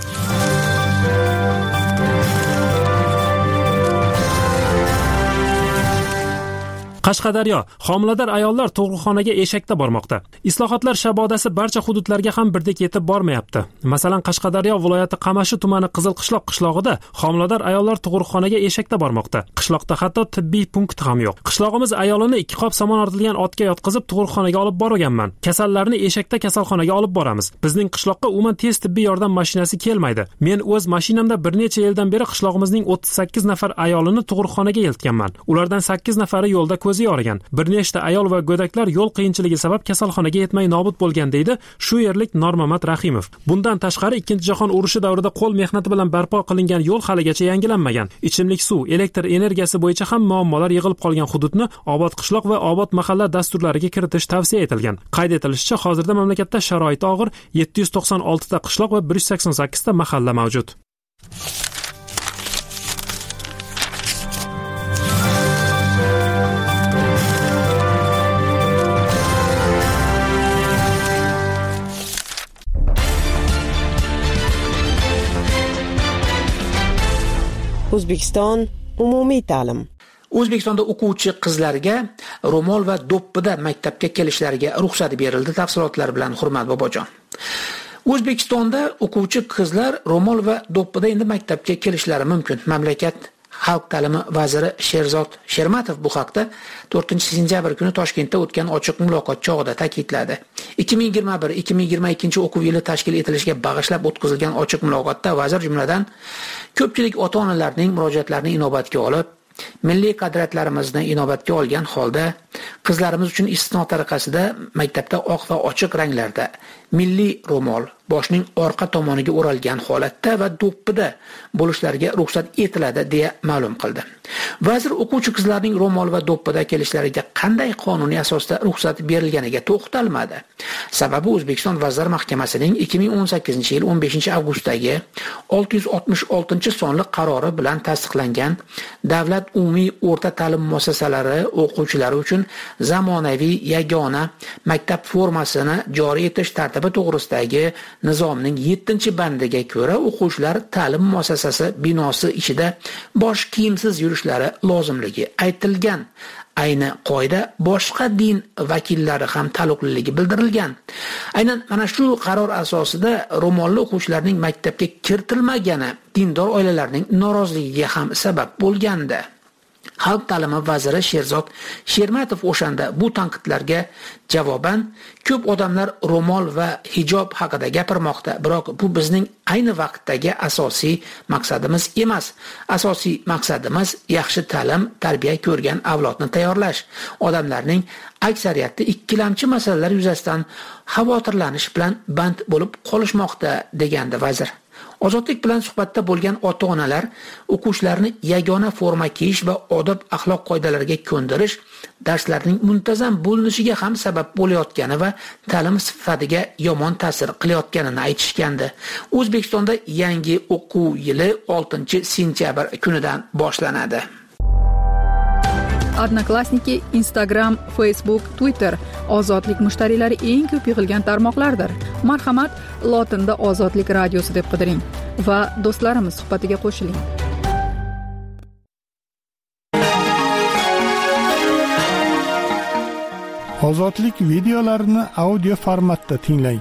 Qashqadaryo: homilador ayollar tug'ruqxonaga eshakda bormoqda. Islohotlar shabodasi barcha hududlarga ham birdek yetib bormayapti. Masalan, Qashqadaryo viloyati Qamashi tumani Qizilqishloq qishlog'ida homilador ayollar tug'ruqxonaga eshakda bormoqda. Qishloqda hatto tibbiy punkt ham yo'q. Qishlog'imiz ayolini 2 qop somon ortilgan otga yotqizib tug'ruqxonaga olib borganman. Kasallarni eshakda kasalxonaga olib boramiz. Bizning qishloqqa umuman tez tibbiy yordam mashinasi kelmaydi. Men o'z mashinamda bir necha yildan beri qishlog'imizning 38 nafar ayolini tug'ruqxonaga eltganman. Ulardan 8 nafari yo'lda ko'zi yorigan. Bir nechta ayol va go'daklar yo'l qiyinchiligi sabab kasalxonaga yetmay nobud bo'lgan, deydi shu yerlik Normamat Rahimov. Bundan tashqari, Ikkinchi jahon urushi davrida qo'l mehnati bilan barpo qilingan yo'l haligacha yangilanmagan. Ichimlik suv, elektr energiyasi bo'yicha ham muammolar yig'ilib qolgan hududni obod qishloq va obod mahalla dasturlariga kiritish tavsiya etilgan. Qayd etilishicha, hozirda mamlakatda sharoiti og'ir 796 ta qishloq va 188 ta mahalla mavjud. O'zbekiston umumiy ta'lim. O'zbekistonda o'quvchi qizlarga ro'mol va do'ppida maktabga kelishlariga ruxsat berildi. Tafsilotlar bilan Hurmat Bobojon. O'zbekistonda o'quvchi qizlar ro'mol va do'ppida endi maktabga kelishlari mumkin. Mamlakat Xalq ta'limi vaziri Sherzod Shermatov bu haqda 4-sentyabr kuni Toshkentda o'tgan ochiq muloqot chog'ida ta'kidladi. 2021-2022 o'quv yili tashkil etilishiga bag'ishlab o'tkazilgan ochiq muloqotda vazir jumladan ko'pchilik ota-onalarning murojaatlarini inobatga olib, milliy qadriyatlarimizni inobatga olgan holda qizlarimiz uchun istisno tariqasida maktabda oq va ochiq ranglarda milliy ro'mol boshning orqa tomoniga o'ralgan holatda va do'ppida bo'lishlariga ruxsat etiladi deya ma'lum qildi. Vazir o'quvchi qizlarning ro'mol va do'ppida kelishlariga qanday qonuniy asosda ruxsat berilganiga to'xtalmadi. Sababi O'zbekiston Vazirlar Mahkamasining 2018-yil 15-avgustdagi 666-sonli qarori bilan tasdiqlangan Davlat umumiy o'rta ta'lim muassasalari o'quvchilari uchun zamonaviy yagona maktab formasini joriy etish tartibi to'g'risidagi nizomning 7-bandiga ko'ra o'quvchilar ta'lim muassasasi binosi ichida bosh kiyimsiz yurishlari lozimligi aytilgan. Ayni qoida boshqa din vakillari ham taalluqliligi bildirilgan. Aynan mana shu qaror asosida ro'molli o'quvchilarning maktabga kiritilmagani dindor oilalarning noroziligiga ham sabab bo'lgandi. Xalq ta'limi vaziri Sherzod Shermatov o'shanda bu tanqidlarga javoban ko'p odamlar ro'mol va hijob haqida gapirmoqda, biroq bu bizning ayni vaqtdagi asosiy maqsadimiz emas. Asosiy maqsadimiz yaxshi ta'lim, tarbiya ko'rgan avlodni tayyorlash. Odamlarning aksariyati ikkilamchi masalalar yuzasidan xavotirlanish bilan band bo'lib qolishmoqda, degandi vazir. Ozodlik bilan suhbatda bo'lgan ota-onalar o'quvchilarni yagona forma kiyish va odob axloq qoidalariga ko'ndirish darslarning muntazam bo'linishiga ham sabab bo'layotgani va ta'lim sifatiga yomon ta'sir qilayotganini aytishgandi. O'zbekistonda yangi o'quv yili 6-sentyabr kunidan boshlanadi. Odnoklassniki, Instagram, Facebook, Twitter ozodlik mushtariylari eng ko'p yig'ilgan tarmoqlardir. Marhamat, lotinda Ozodlik radiosi deb qidiring va do'stlarimiz suhbatiga qo'shiling. Ozodlik videolarini audio formatda tinglang.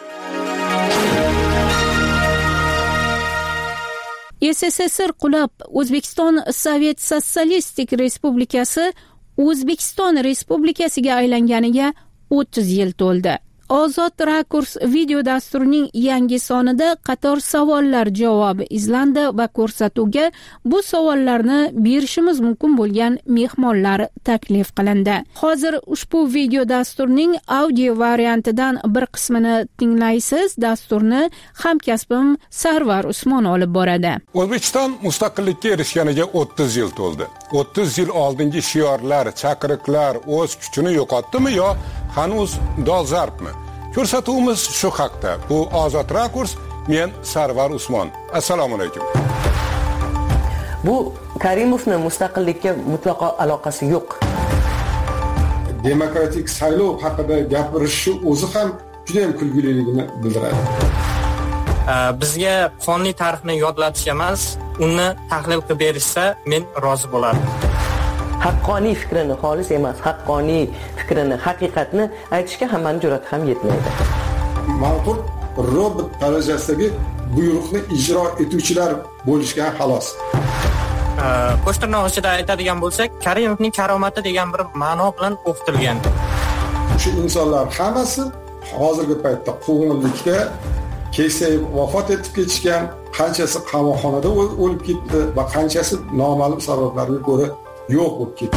SSSR qulab, O'zbekiston Sovet Sotsialistik Respublikasi O'zbekiston Respublikasiga aylanganiga 30 yil to'ldi. Ozod Rakurs video dasturining yangi sonida qator savollar javobi izlandi va ko'rsatuvga bu savollarni berishimiz mumkin bo'lgan mehmonlar taklif qilindi. Hozir ushbu video dasturning audio variantidan bir qismini tinglaysiz. Dasturni hamkasbim Sarvar Usmon olib boradi. O'zbekiston mustaqillikka erishganiga 30 yil to'ldi. 30 yil oldingi shiorlar, chaqiriqlar o'z kuchini yo'qotdimi yo hanuz dolzarbmi? Ko'rsatuvimiz shu haqda. Bu Ozod Rakurs, men Sarvar Usmon. Assalomu alaykum. Bu Karimovning mustaqillikka mutlaqo aloqasi yo'q. Demokratik saylov haqida gapirishi o'zi ham juda ham kulguliligini bildiradi. Bizga qonuniy tarixni yodlatish emas, uni tahlil qilib berishsa, men rozi bo'lardim. Haqqoniy fikrini, xolis emas, haqqoniy fikrini, haqiqatni aytishga hammaning jur'ati ham yetmaydi. Ma'qul robot darajasidagi buyruqni ijro etuvchilar bo'lishgan xolos. Qo'shtirnoq ichida aytadigan bo'lsak, Karimovning karomati degan bir ma'no bilan o'qitilgan. Shu insonlar hammasi hozirgi paytda quvg'inlikda kesayib vafot etib ketishgan, qanchasi qamoqxonada o'lib ketdi va qanchasi noma'lum sabablarga ko'ra yo'q bo'lib ketdi.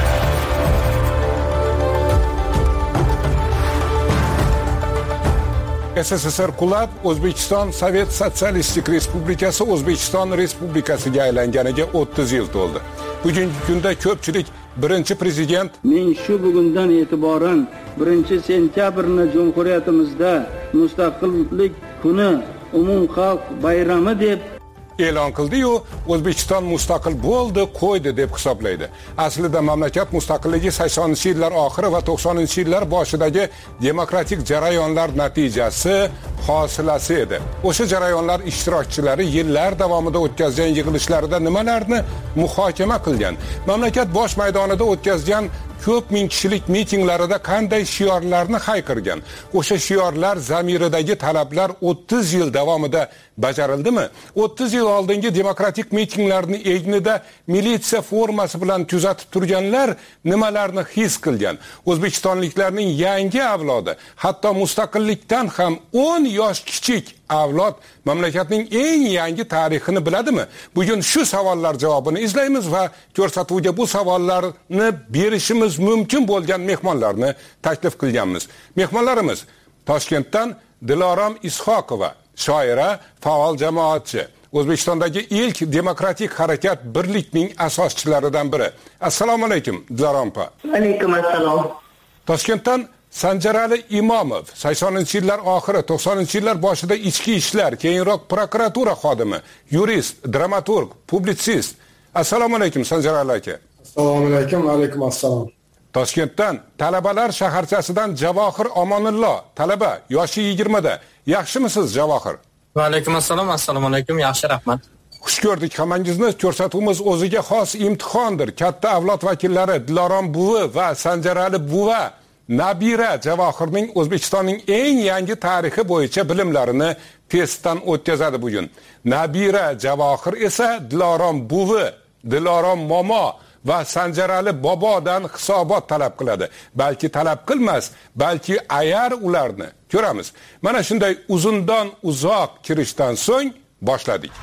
SSSR qulab, O'zbekiston Sovet Sotsialistik Respublikasi O'zbekiston Respublikasiga aylanganiga 30 yil to'ldi. Bugungi kunda ko'pchilik birinchi prezident men shu bugundan e'tiboran 1-sentyabrni Jumhuriyatimizda Mustaqillik kuni umumxalq bayrami deb e'lon qildi-yu, O'zbekiston mustaqil bo'ldi, qo'ydi deb hisoblaydi. Aslida mamlakat mustaqilligi 80-yillar oxiri va 90-yillar boshidagi demokratik jarayonlar natijasi, hosilasi edi. O'sha jarayonlar ishtirokchilari yillar davomida o'tkazgan yig'ilishlarida nimalarni muhokama qilgan, mamlakat bosh maydonida o'tkazgan ko'p ming kishilik mitinglarida qanday shiorlarni hayqirgan, o'sha shiorlar zamiridagi talablar 30 yil davomida bajarildimi? 30 yil oldingi demokratik mitinglarni egnida militsiya formasi bilan kuzatib turganlar nimalarni his qilgan? O'zbekistonliklarning yangi avlodi, hatto mustaqillikdan ham 10 yosh kichik avlod mamlakatning eng yangi tarixini biladimi? Bugun shu savollar javobini izlaymiz va ko'rsatuvga bu savollarni berishimiz mumkin bo'lgan mehmonlarni taklif qilganmiz. Mehmonlarimiz Toshkentdan Dilorom Ishoqova, shoira, faol jamoatchi, O'zbekistondagi ilk demokratik harakat birlikning asoschilaridan biri. Assalomu alaykum, Dilorom opa. Alaykum assalom. Toshkentdan Sanjarali Imomov, 80-yillar oxiri, 90-yillar boshida ichki ishlar, keyinroq prokuratura xodimi, yurist, dramaturg, publitsist. Assalomu alaykum Sanjarali aka. Assalomu alaykum, alaykum assalom. Toshkentdan talabalar shaharchasidan Javohir Omonullo, talaba, yoshi 20 da. Yaxshimisiz Javohir? Va alaykum assalom, assalomu alaykum, yaxshi, rahmat. Xush ko'rdik hammangizni. Ko'rsatuvimiz o'ziga xos imtihondir. Katta avlod vakillari Dilorom buvi va Sanjarali buva nabira Javohirning O'zbekistonning eng yangi tarixi bo'yicha bilimlarini testdan o'tkazadi bugun. Nabira Javohir esa Dilorom buvi, Dilorom momo va Sanjarali bobodan hisobot talab qiladi. Balki talab qilmas, balki ayar ularni. Ko'ramiz. Mana shunday uzundan uzoq kirishdan so'ng boshladik.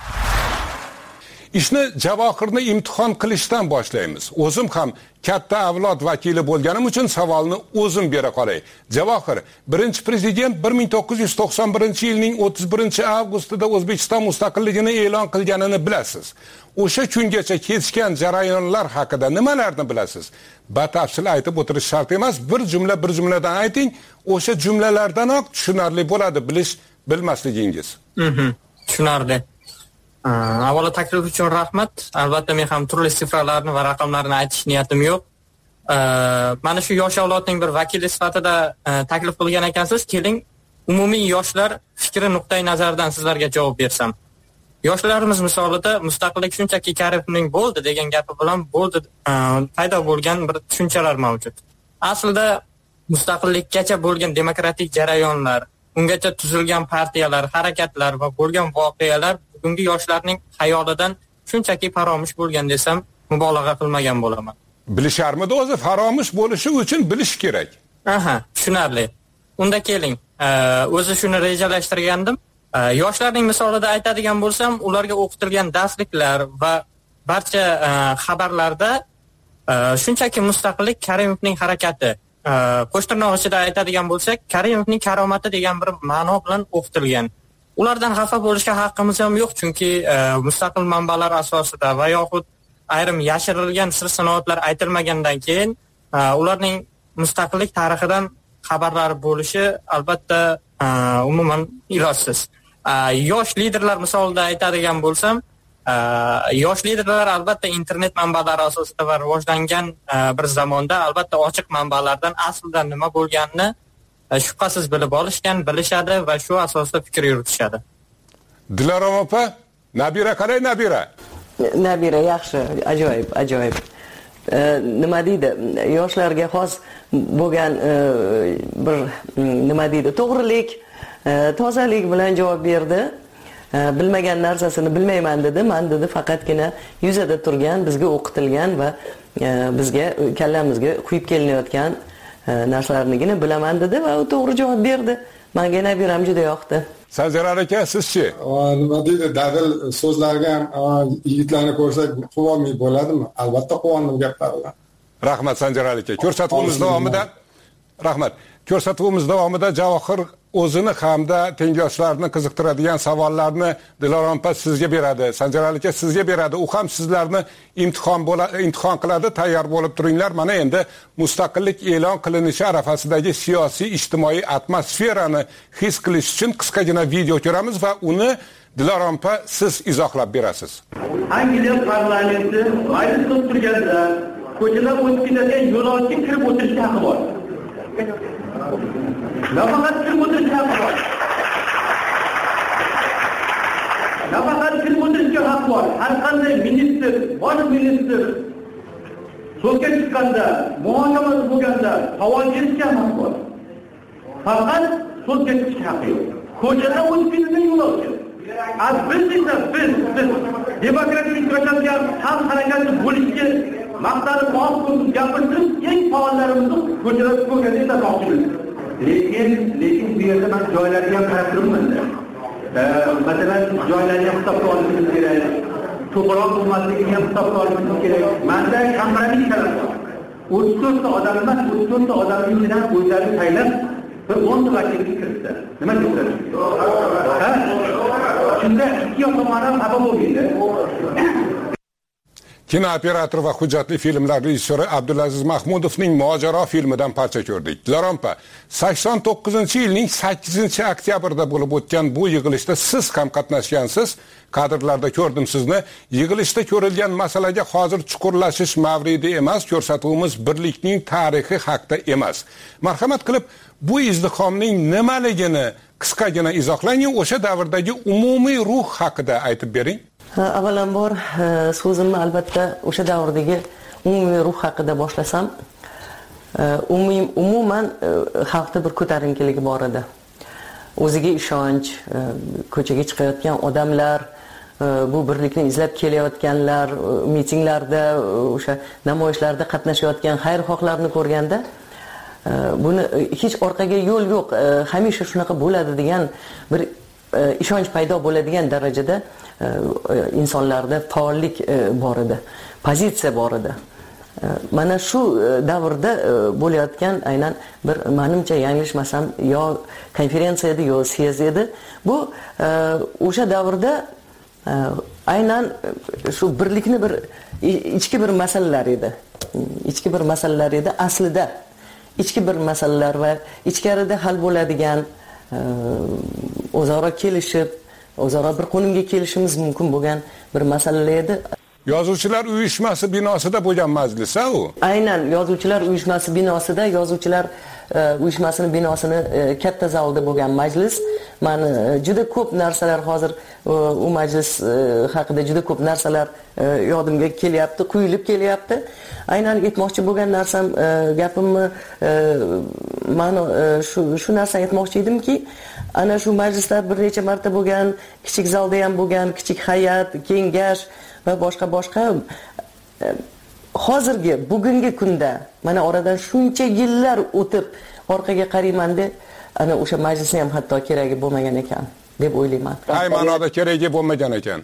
Ishni Javohirni imtihon qilishdan boshlaymiz. O'zim ham katta avlod vakili bo'lganim uchun savolni o'zim bera qolay. Javohir, birinchi prezident 1991-yilning 31-avgustida O'zbekiston mustaqilligini e'lon qilganini bilasiz. O'sha kungacha kechgan jarayonlar haqida nimalarni bilasiz? Batafsil aytib o'tirish shart emas, bir jumladan ayting, o'sha jumlalardanoq tushunarli bo'ladi bilmasligingiz. Tushunarli. Avvalo taklif uchun rahmat. Albatta men ham turli sifralarni va raqamlarni aytish niyatim yo'q. mana shu yosh avlodning bir vakili sifatida taklif qilgan ekansiz. Keling, umumiy yoshlar fikri nuqtai nazaridan sizlarga javob bersam. Yoshlarimiz misolida mustaqillik shunchaki Karimovning bo'ldi degan gapi bilan bo'ldi paydo bo'lgan bir tushunchalar mavjud. Aslida mustaqillikkacha bo'lgan demokratik jarayonlar, ungacha tuzilgan partiyalar, harakatlar va bo'lgan voqealar bugungi yoshlarning xayolidan shunchaki faromush bo'lgan desam mubolag'a qilmagan bo'laman. Bilisharmidi o'zi faromush bo'lishi uchun bilish kerak. Aha, tushunarli. Unda keling, o'zi shuni rejalashtirgandim. Yoshlarning misolida aytadigan bo'lsam, ularga o'qitilgan darsliklar va barcha xabarlarda shunchaki mustaqillik Karimovning harakati, qo'shtirnoq ichida aytadigan bo'lsak, Karimovning karomati degan bir ma'no bilan o'qitilgan. Ulardan xafa bo'lishga haqqimiz ham yo'q, chunki mustaqil manbalar asosida va yoxud ayrim yashirilgan sir sinoatlar aytilmagandan keyin ularning mustaqillik tarixidan xabarlar bo'lishi albatta umuman ilojsiz. Yosh liderlar misolida aytadigan bo'lsam, yosh liderlar albatta internet manbalari asosida va rivojlangan bir zamonda albatta ochiq manbalardan aslida nima bo'lganini shubhasiz bilib olishgan, bilishadi va shu asosda fikr yuritishadi. Dilorom opa, Nabira qalay Nabira? Nabira yaxshi, ajoyib. Nima deydi? Yoshlarga xos bo'lgan bir nima deydi? To'g'rilik, tozalik bilan javob berdi. Bilmagan narsasini bilmayman dedi. Men dedi faqatgina yuzada turgan, bizga o'qitilgan va bizga kallamizga quyib kelinayotgan narsalarnigina bilaman dedi va u to'g'ri javob berdi. Menga Nabiram juda yoqdi. Sanjar aka, sizchi? Nima deydi? Dadil so'zlarga ham yigitlarni ko'rsak quvonmay bo'ladimi? Albatta quvondim gaplaridan. Rahmat Sanjar aka. Ko'rsatuvimiz davomida Javohir o'zini hamda tengdoshlarni qiziqtiradigan savollarni Dilorom opa sizga beradi, Sanjar aka sizga beradi. U ham sizlarni imtihon qiladi, tayyor bo'lib turinglar. Mana endi mustaqillik e'lon qilinishi arafasidagi siyosiy ijtimoiy atmosferani his qilish uchun qisqagina video ko'ramiz va uni Dilorom opa siz izohlab berasiz. Angliya parlamenti majlis o'tkazganda ko'chalar o'tib ketadigan yo'lovchi kirib o'tirish haqqi bor. Nafaqat kirib o'tirish haqqi bor. Nafaqat kirib o'tirishga haq bor. Har qanday ministr, bosh ministr so'zga chiqqanda, muhokama bo'lganda savol berishga haq bor. Faqat so'zga chiqish haqqi yo'q. Ko'chada o'tib ketadigan yo'lovchi. Biz demokratik kurashadigan xalq harakati bo'lishga maqsadi ma'qul gapirib, eng faollarimizni ko'chada ko'rganda aytmoqchimiz. Lekin bu yerda men joylarga ham qarab turibman-da. Masalan, joylarga hisobga olishimiz kerak. Ko'proq bo'lmasligini ham hisobga olishimiz kerak. Menda kompromiss talab bor. 34 ta odam emas, 34 ta odamning ichidan o'zlarini saylab bir 10 ta vakillik kiritdi. Nima deysiz? Shunda ikki tomondan xabar bo'ldi. Kinooperator va hujjatli filmlar rejissyori Abdulaziz Mahmudovning Mojaro filmidan parcha ko'rdik. Dilorom opa, 89-yilning 8-oktyabrda bo'lib o'tgan bu yig'ilishda siz ham qatnashgansiz. Kadrlarda ko'rdim sizni. Yig'ilishda ko'rilgan masalaga hozir chuqurlashish mavridi emas, ko'rsatuvimiz birlikning tarixi haqida emas. Marhamat qilib, bu izdihomning nimaligini qisqagina izohlang, o'sha davrdagi umumiy ruh haqida aytib bering. Avvalambor so'zimni albatta o'sha davrdagi umumiy ruh haqida boshlasam, umuman xalqda bir ko'tarinkilik bor edi. O'ziga ishonch, ko'chaga chiqayotgan odamlar, bu birlikni izlab kelayotganlar, mitinglarda, o'sha namoyishlarda qatnashayotgan xayrixohlarni ko'rganda buni hech orqaga yo'l yo'q, hamisha shunaqa bo'ladi degan bir ishonch paydo bo'ladigan darajada insonlarda faollik bor edi, pozitsiya bor edi. Mana shu davrda bo'layotgan aynan bir menimcha yanglishmasam yo konferensiya edi, yo syezd edi. Bu o'sha davrda aynan shu birlikni bir ichki bir masalalar edi. Ichki bir masalalar edi aslida. Ichki bir masalalar va ichkarida hal bo'ladigan o'zaro kelishib, o'zaro bir qonunga kelishimiz mumkin bo'lgan bir masala edi. Yozuvchilar uyushmasi binosida bo'lgan majlis-a u? Aynan yozuvchilar uyushmasi binosida, yozuvchilar uyushmasini binosini katta zalda bo'lgan majlis. Meni juda ko'p narsalar hozir u majlis haqida juda ko'p narsalar yodimga kelyapti, quyilib kelyapti. Aynan aytmoqchi bo'lgan narsam, gapimni meni shu narsani aytmoqchi edimki, ana shu majlislar bir necha marta bo'lgan, kichik zalda ham bo'lgan, kichik hay'at, kengash va boshqa hozirgi bugungi kunda mana oradan shuncha yillar o'tib orqaga qaraymanda ana o'sha majlisni ham hatto keragi bo'lmagan ekan deb o'ylayman. Qay ma'noda keragi bo'lmagan ekan?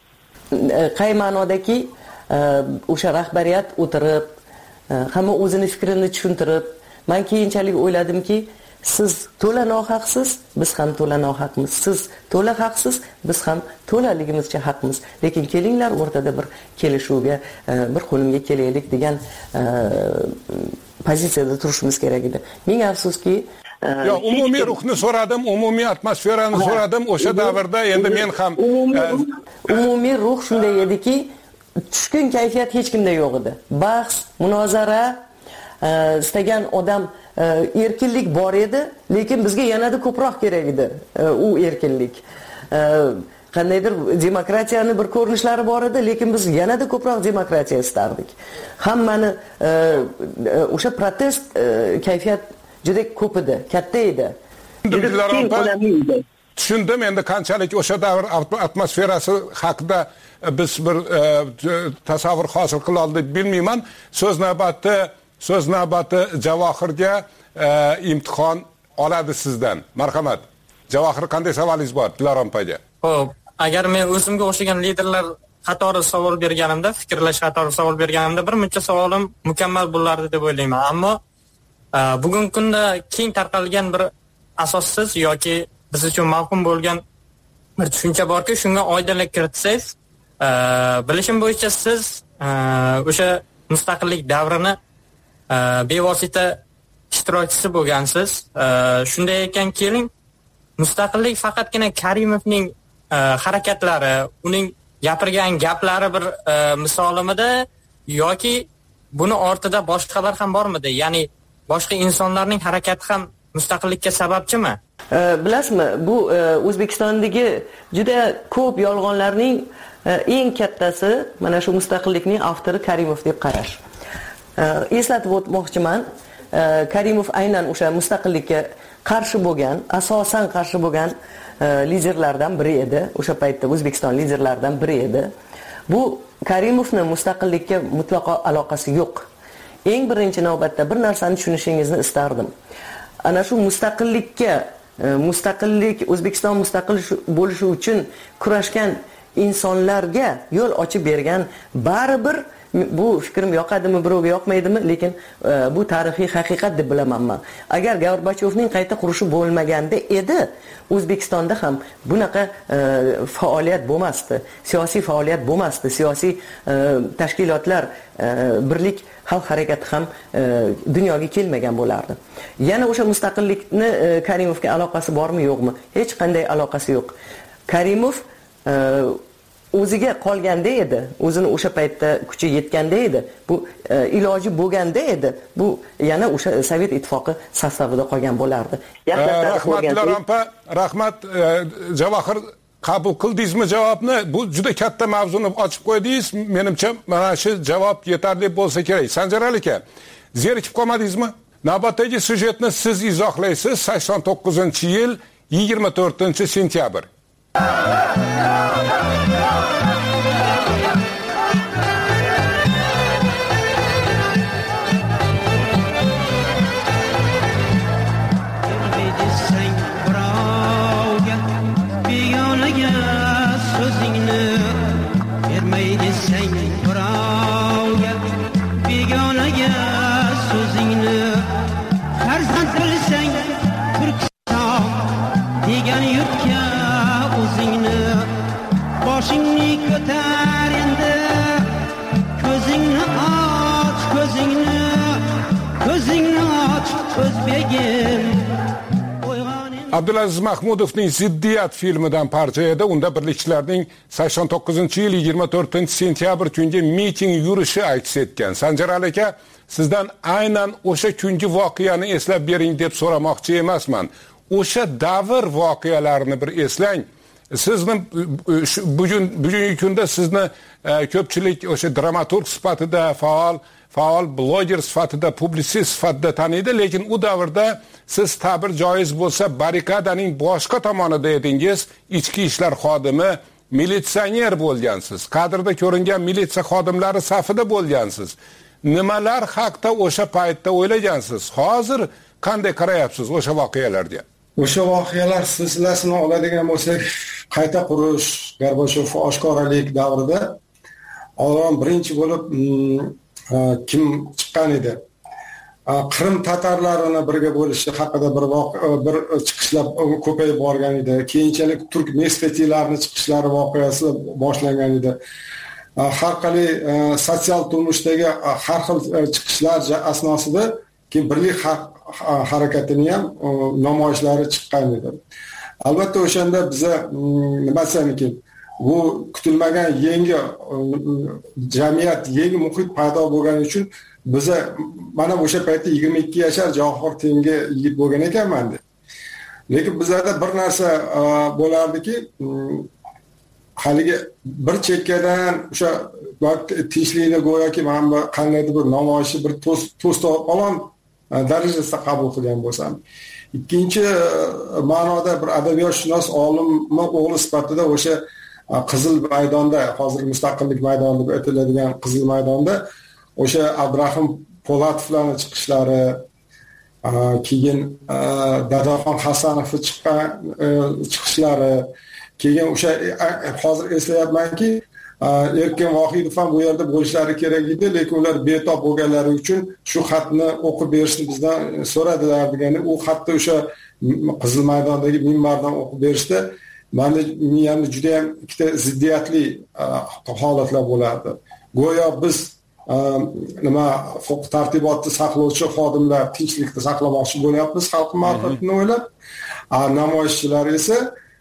Qay ma'nodaki o'sha rahbariyat o'tirib, hamma o'zini fikrini tushuntirib, men keyinchalik o'yladimki, siz to'la nohaqsiz, biz ham to'la nohaqmiz. Siz to'la haqsiz, biz ham to'laligimizcha haqmiz. Lekin kelinglar o'rtada bir kelishuvga, bir qo'limga kelaylik degan pozitsiyada turishimiz kerak edi. Ming afsuski, umumiy ruhni so'radim, umumiy atmosferani so'radim. O'sha davrda endi men ham umumiy ruh shunday ediki, tushkun kayfiyat hech kimda yo'q edi. Bahs, munozara, istagan odam erkinlik bor edi, lekin bizga yanada ko'proq kerak edi u erkinlik. Qandaydir demokratiyani bir ko'rinishlari bor edi, lekin biz yanada ko'proq demokratiya istardik. Hammani o'sha protest kayfiyat juda ko'p edi, katta edi. Tushundim, endi qanchalik o'sha davr atmosferasi haqida biz bir tasavvur hosil qila oldik bilmayman. So'z navbati Javohirga imtihon oladi sizdan. Marhamat. Javohir, qanday savolingiz bor Dilorom opaga? Xo'p, agar men o'zimga o'xshagan liderlar qatori savol berganimda, fikrlash qatori savol berganimda bir muncha savolim mukammal bo'lardi deb o'ylayman. Ammo bugungi kunda keng tarqalgan bir asossiz yoki biz uchun mavhum bo'lgan bir tushuncha borki, shunga oydinlik kiritsangiz, bilishim bo'yicha siz o'sha mustaqillik davrini bevosita ishtirokchisi bo'lgansiz. Shunday ekan, keling, mustaqillik faqatgina Karimovning harakatlari, uning gapirgan gaplari bir misolimida yoki buni ortida boshqalar ham bormidi? Ya'ni boshqa insonlarning harakati ham mustaqillikka sababchimi? Bilasizmi, bu O'zbekistondagi juda ko'p yolg'onlarning eng kattasi mana shu mustaqillikning avtori Karimov deb qarash. Eslatib o'tmoqchiman, Karimov aynan o'sha mustaqillikka qarshi bo'lgan, asosan qarshi bo'lgan liderlardan biri edi. O'sha paytda O'zbekiston liderlaridan biri edi. Bu Karimovning mustaqillikka mutlaqo aloqasi yo'q. Eng birinchi navbatda bir narsani tushunishingizni istardim. Ana shu mustaqillik O'zbekiston mustaqil bo'lishi uchun kurashgan insonlarga yo'l ochib bergan baribir, bu fikrim yoqadimi, birovga yoqmaydimi, lekin bu tarixiy haqiqat deb bilaman men. Agar Gorbachyovning qayta qurishi bo'lmaganda edi, O'zbekistonda ham bunaqa faoliyat bo'lmasdi, siyosiy faoliyat bo'lmasdi, siyosiy tashkilotlar, birlik xalq harakati ham dunyoga kelmagan bo'lardi. Yana o'sha mustaqillikni Karimovga aloqasi bormi, yo'qmi? Hech qanday aloqasi yo'q. Karimov o'ziga qolganda edi, o'zini o'sha paytda kuchi yetganda edi, bu iloji bo'lganda edi, bu yana o'sha Sovet ittifoqi sostavida qolgan bo'lardi. Rahmat, Javohir, qabul qildingizmi javobni? Bu juda katta mavzuni ochib qo'ydingiz. Menimcha mana shu javob yetarli bo'lsa kerak. Sanjar aka, zerikib qolmadingizmi? Navbatdagi syujetni siz izohlaysiz. 89-yil 24-sentyabr. Boshingni ko'tar endi, ko'zingni och, o'zbegim. Abdulaziz Mahmudovning Ziddiyat filmidan parcha edi. Unda birlikchilarning 89-yil 24-sentyabr kungi miting yurishi aks etgan. Sanjar aka, sizdan aynan o'sha kungi voqeani eslab bering deb so'ramoqchi emasman. O'sha davr voqealarini bir eslang. Sizni bugungi kunda sizni ko'pchilik o'sha dramaturg sifatida faol bloger sifatida, publisist sifatida taniydi, lekin u davrda siz ta'bir joiz bo'lsa barrikadaning boshqa tomonida edingiz, ichki ishlar xodimi, militsioner bo'lgansiz. Kadrda ko'ringan militsiya xodimlari safida bo'lgansiz. Nimalar haqida o'sha paytda o'ylagansiz? Hozir qanday qarayapsiz o'sha voqealarga? O'sha voqealar silsilasini oladigan bo'lsak, qayta qurish, Gorbachyov oshkoralik davrida avval birinchi bo'lib kim chiqqan edi? Qrim tatarlarini birga bo'lishi haqida bir chiqishlar ko'payib borgan edi. Keyinchalik turk mesfetilarni chiqishlari voqeasi boshlangan edi. Har qalay sotsial turmushdagi har xil chiqishlar asnosida keyin birlik harakatining ham namoyishlari chiqqan edi. Albatta o'shanda biza nima desam ekan, bu kutilmagan yangi jamiyat, yangi muhit paydo bo'lgani uchun biza mana o'sha paytda 22 yashar Javohir tengi yigit bo'lgan ekanman. Lekin bizlarda bir narsa bo'lardiki, haligi bir chekkadan o'sha tinchlikni go'yoki mana bu qandaydir bir namoyishi bir to'st olon darajasida qabul qilgan bo'lsam, ikkinchi ma'noda bir adabiyotshunos olimni o'g'li sifatida o'sha Qizil maydonda, hozir Mustaqillik maydoni deb aytiladigan Qizil maydonda o'sha Abdrahim Polatovlarning chiqishlari, keyin Dadaxon Hasanovni chiqishlari, keyin o'sha hozir eslayapmanki, Erkin Vohidov ham bu yerda bo'lishlari kerak edi, lekin ular betob bo'lganlari uchun shu xatni o'qib berishni bizdan so'radilar degani, u xatni o'sha Qizil maydondagi minbardan o'qib berishdi. Menda miyamda juda ham ikkita ziddiyatli holatlar bo'lardi. Go'yo biz nima huquq tartibotni saqlovchi xodimlar tinchlikni saqlamoqchi bo'lyapmiz, xalq manfaatini o'ylab, namoyishchilar esa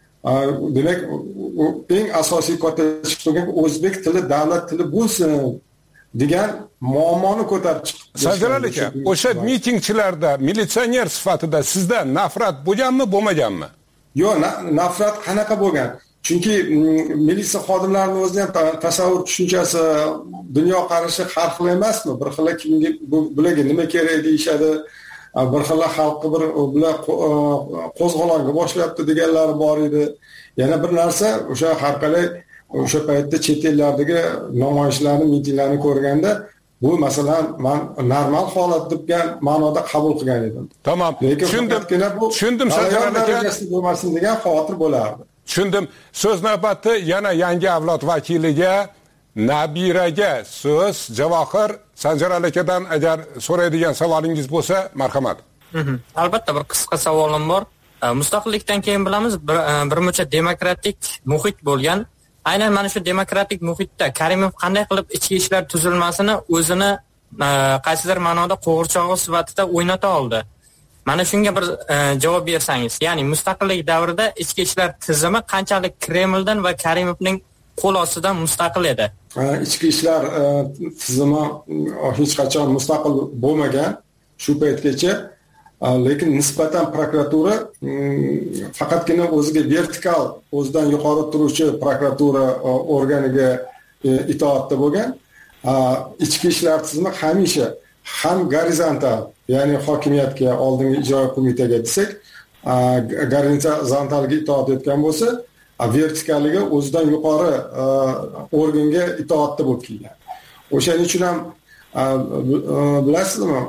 demak eng asosiy katta chiqgan o'zbek tili davlat tili bo'lsin degan muammoni ko'tarib chiqdi. Sanjar aka, o'sha mitingchilarda militsioner sifatida sizda nafrat bo'lganmi, bo'lmaganmi? Yo'q, nafrat qanaqa bo'lgan? Chunki militsiya xodimlarining o'zida ham tasavvur tushunchasi, dunyoqarashi har xil emasmi? Bir xil kimga bularga nima kerak deyishadi, bir xil xalqni bir bular qo'zg'olonga boshlayapti deganlari bor edi. Yana bir narsa, o'sha har qalay o'sha paytda chet ellardagi namoyishlarni, mitinglarni ko'rganda, bu masalan men normal holat deb ma'noda qabul qilgan edim. Tamam. Tushundim Sanjar aka, bo'lmasin degan xavotir bo'lardi. Tushundim. So'z navbati yana yangi avlod vakiliga, nabiraga so'z. Javohir, Sanjar akadan agar so'raydigan savolingiz bo'lsa, marhamat. Albatta bir qisqa savolim bor. Mustaqillikdan keyin bilamiz, bir muncha demokratik muhit bo'lgan. Aynan mana shu demokratik muhitda Karimov qanday qilib ichki ishlar tuzilmasini o'zini qaysidir ma'noda qo'g'irchog'i sifatida o'ynata oldi. Mana shunga bir javob bersangiz. Ya'ni mustaqillik davrida ichki ishlar tizimi qanchalik Kremldan va Karimovning qo'l ostidan mustaqil edi? Ichki ishlar tizimi hech qachon mustaqil bo'lmagan shu paytgacha. Lekin nisbatan prokuratura faqatgina o'ziga vertikal, o'zidan yuqori turuvchi prokuratura organiga itoatda bo'lgan. Ichki ishlar tizimi hamisha ham gorizontal, ya'ni hokimiyatga, oldingi ijroiya qo'mitaga desak, gorizontalga itoat etgan bo'lsa, vertikaliga o'zidan yuqori organga itoatda bo'lib kelgan. O'shaning uchun ham bilasizmi,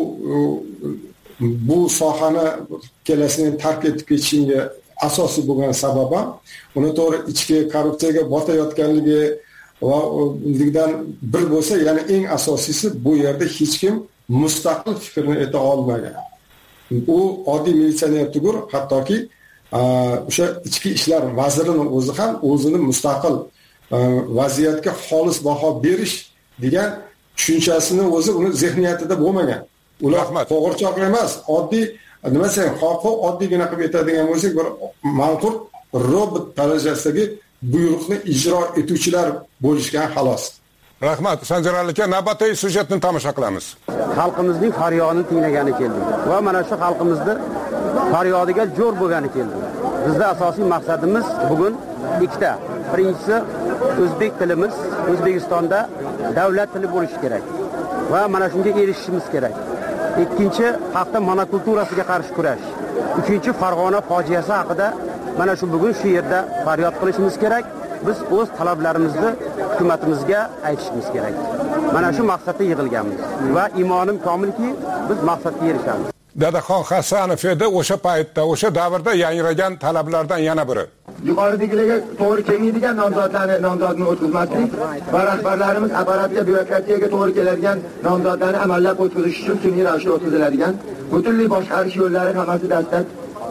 bu sohani kelasidan tark etib ketishimga asosiy bo'lgan sababim uni to'g'ri ichki korrupsiyaga botayotganligi va undan bir bo'lsa, ya'ni eng asosiysi bu yerda hech kim mustaqil fikrni ayta olmagan. U oddiy militsioner tugur, hattoki o'sha ichki ishlar vazirining o'zi ham o'zini mustaqil vaziyatga xolis baho berish degan tushunchasini o'zi uni zehniyatida bo'lmagan. Ular qo'g'irchoq emas, oddiy nima desam, xoqi oddiygina qilib aytadigan bo'lsak, bir manqurt robot darajasidagi buyruqni ijro etuvchilar bo'lishgan xolos. Rahmat. Sanjar aka, navbatdagi syujetni tomosha qilamiz. Xalqimizning faryodini tinglagani keldik va mana shu xalqimizni faryodiga jo'r bo'lgani keldik. Bizda asosiy maqsadimiz bugun ikkita. Birinchisi, o'zbek tilimiz O'zbekistonda davlat tili bo'lishi kerak va mana shunga erishishimiz kerak. Ikkinchi, paxta monokulturasiga qarshi kurash. Uchinchi, Farg'ona fojiasi haqida mana shu bugun shu yerda faryod qilishimiz kerak. Biz o'z talablarimizni hukumatimizga aytishimiz kerak. Mana shu maqsadda yig'ilganmiz va imonim komilki, biz maqsadga erishamiz. Dadaxon Hasanov edi o'sha paytda, o'sha davrda yangragan talablardan yana biri. Yuqoridagilarga to'g'ri kelmaydigan nomzodni o'tkazmaslik va rahbarlarimiz apparatga, byurokratiyaga to'g'ri keladigan nomzodlarni amallab o'tkazish uchun sun'iy ravishda o'tkaziladigan butunlay boshqarish yo'llari hammasi dastlab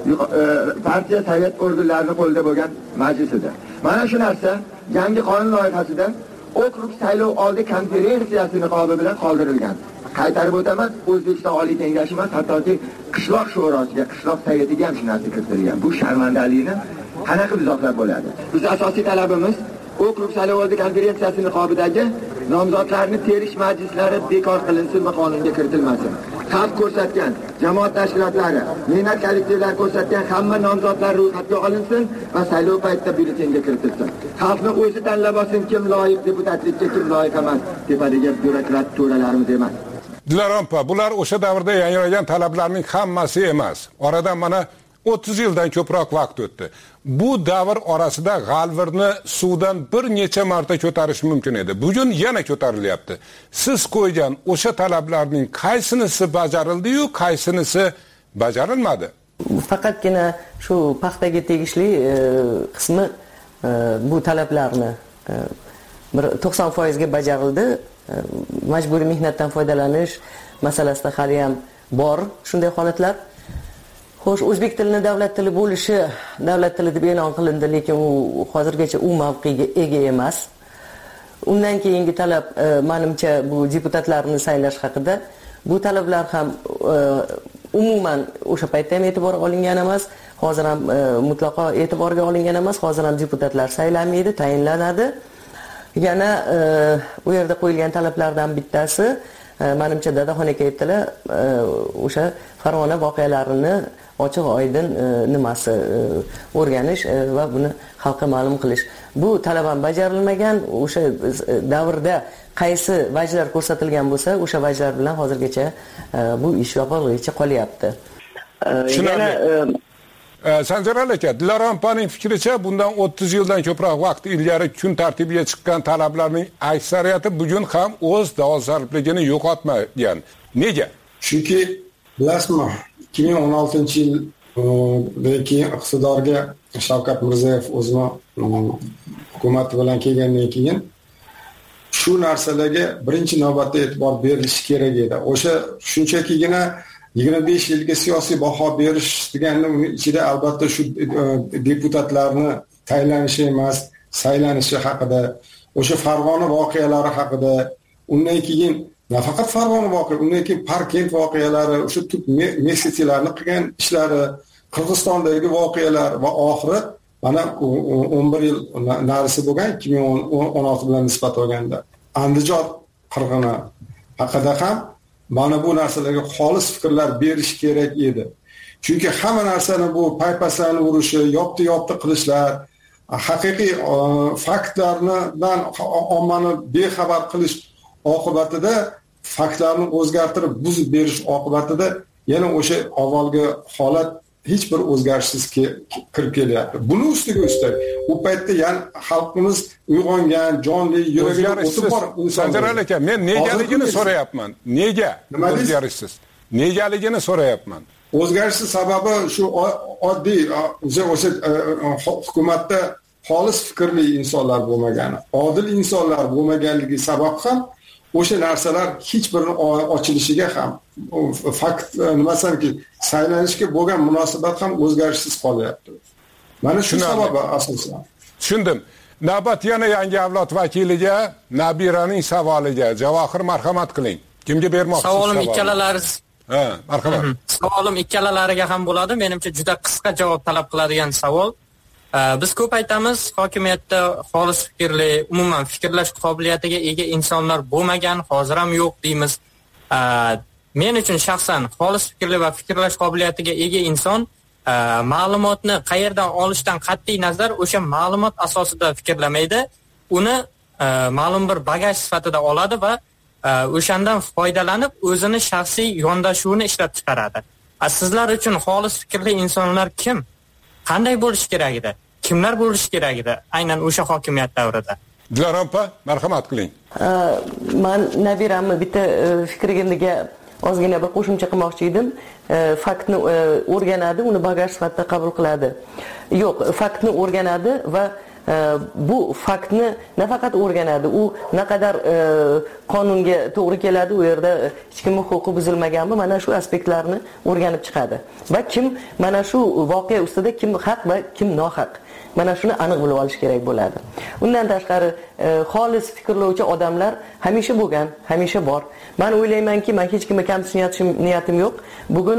partiya sovet organlarining qo'lida bo'lgan majlis edi. Mana shu narsa yangi qonun loyihasida okrug saylov oldi konferensiyasi niqobi bilan qoldirilgan. Qaytarib o'taman, O'zbekiston Oliy Kengashi emas, hattoki qishloq shurosiga, qishloq sovyetiga ham shu narsa kiritilgan. Bu sharmandalikni qanaqa izohlab bo'ladi? Biz asosiy talabimiz okrug saylov oldi konferensiyasi niqobidagi nomzodlarni terish majlislari bekor qilinsin va qonunga kiritilmasin. Xalq ko'rsatgan, jamoat tashkilotlari, mehnat kollektivlari ko'rsatgan hamma nomzodlar ro'yxatga olinsin va saylov paytida byulletenga kiritilsin. Xalqni o'zi tanlab olsin, kim loyiq deputatlikka, kim loyiq emas, tepadagi byurokrat to'ralarimiz emas. Dilorom opa, bular o'sha davrda yangragan talablarning hammasi emas. Oradan mana 30 yildan ko'proq vaqt o'tdi. Bu davr orasida g'alvirni suvdan bir necha marta ko'tarish mumkin edi. Bugun yana ko'tarilyapti. Siz qo'ygan o'sha talablarning qaysinisi bajarildi-yu, qaysinisi bajarilmadi? Faqatgina shu paxtaga tegishli qismi bu talablarni bir 90% ga bajarildi. Majburiy mehnatdan foydalanish masalasida hali ham bor shunday holatlar. Xo'sh, o'zbek tilini davlat tili bo'lishi davlat tili deb e'lon qilindi, lekin u hozirgacha u mavqega ega emas. Undan keyingi talab menimcha bu deputatlarni saylash haqida. Bu talablar ham umuman o'sha paytda ham e'tiborga olingan emas, hozir ham mutlaqo e'tiborga olingan emas. Hozir ham deputatlar saylanmaydi, tayinlanadi. Yana u yerda qo'yilgan talablardan bittasi menimcha Dadaxon aka aytdilar, o'sha Farg'ona voqealarini ochiq oydin nimasi o'rganish va buni xalqqa ma'lum qilish. Bu talab ham bajarilmagan. O'sha davrda qaysi vajlar ko'rsatilgan bo'lsa, o'sha vajlar bilan hozirgacha bu ish yopilg'icha qolyapti. Yana Sanjar aka, Dilorom opaning fikricha bundan 30 yildan ko'proq vaqt ilgari kun tartibiga chiqqan talablarning aksariyati bugun ham o'z dolzarbligini yo'qotmagan. Nega? Chunki bilasizmi, 2016-yildan keyin iqtidorga Shavkat Mirziyoyev o'zini hukumati bilan kelgandan keyin shu narsalarga birinchi navbatda e'tibor berilishi kerak edi. O'sha shunchakigina 25 yilga siyosiy baho berish deganda uni ichida albatta shu deputatlarni tayinlanishi emas, saylanishi haqida, o'sha Farg'ona voqealari haqida, undan keyin nafaqat Farg'ona voqea, undan keyin Parkent voqealari, o'sha tub messetsiyalarni qilgan ishlari, Qirg'izistondagi voqealar va oxiri mana 11 yil narisi bo'lgan 2016 bilan nisbat olganda Andijon qirg'ini haqida ham mana bu narsalarga xolis fikrlar berish kerak edi. Chunki hamma narsani bu paypaslarni urishi, yopti qilishlar, haqiqiy faktlardan ommani bexabar qilish oqibatida, faktlarni o'zgartirib, buzib berish oqibatida yana o'sha avvalgi holat hech bir o'zgarishsiz kirib kelyapti. Buni ustiga ustak, u paytda yana xalqimiz uyg'ongan, jonli, yuragiga o'tib bor. Sanjar aka, men negaligini so'rayapman. Nega o'zgarishsiz? Negaligini so'rayapman. O'zgarishsiz sababi shu oddiy o'sha hukumatda xolis fikrli insonlar bo'lmagani, odil insonlar bo'lmaganligi sabab ham o'sha narsalar hech birini ochilishiga ham fakt nimasanki saylanishga bo'lgan munosabat ham o'zgarishsiz qolyapti. Mana shu sababi asosan. Tushundim. Navbat yana yangi avlod vakiliga, Nabiraning savoliga Javohir marhamat qiling. Kimga bermoqchisiz? Savolim ikkalalaringiz marhamat. Savolim ikkalalariga ham bo'ladi. Menimcha juda qisqa javob talab qiladigan savol. Biz ko'p aytamiz, hokimiyatda xolis fikrli, umuman fikrlash qobiliyatiga ega insonlar bo'lmagan, hozir ham yo'q deymiz. Men uchun shaxsan xolis fikrli va fikrlash qobiliyatiga ega inson ma'lumotni qayerdan olishdan qat'iy nazar o'sha ma'lumot asosida fikrlamaydi, uni ma'lum bir bagaj sifatida oladi va o'shandan foydalanib o'zini shaxsiy yondashuvini ishlab chiqaradi. Sizlar uchun xolis fikrli insonlar kim? Qanday bo'lish kerak edi? Kimlar bo'lish kerak edi aynan o'sha hokimiyat davrida? Dilorom opa, marhamat qiling. Men nabiramni bitta fikriga ozgina bir qo'shimcha qilmoqchi edim. Faktni o'rganadi, uni bagaj sifatida qabul qiladi. Yo'q, faktni o'rganadi va bu faktni nafaqat o'rganadi, u naqadar qonunga to'g'ri keladi, u yerda hech kimning huquqi buzilmaganmi, mana shu aspektlarni o'rganib chiqadi. Va kim mana shu voqea ustida kim haq va kim nohaq, mana shuni aniq bilib olish kerak bo'ladi. Undan tashqari xolis fikrlovchi odamlar hamisha bo'lgan, hamisha bor. Men o'ylaymanki, men hech kimga kamsitishni niyatim yo'q. Bugun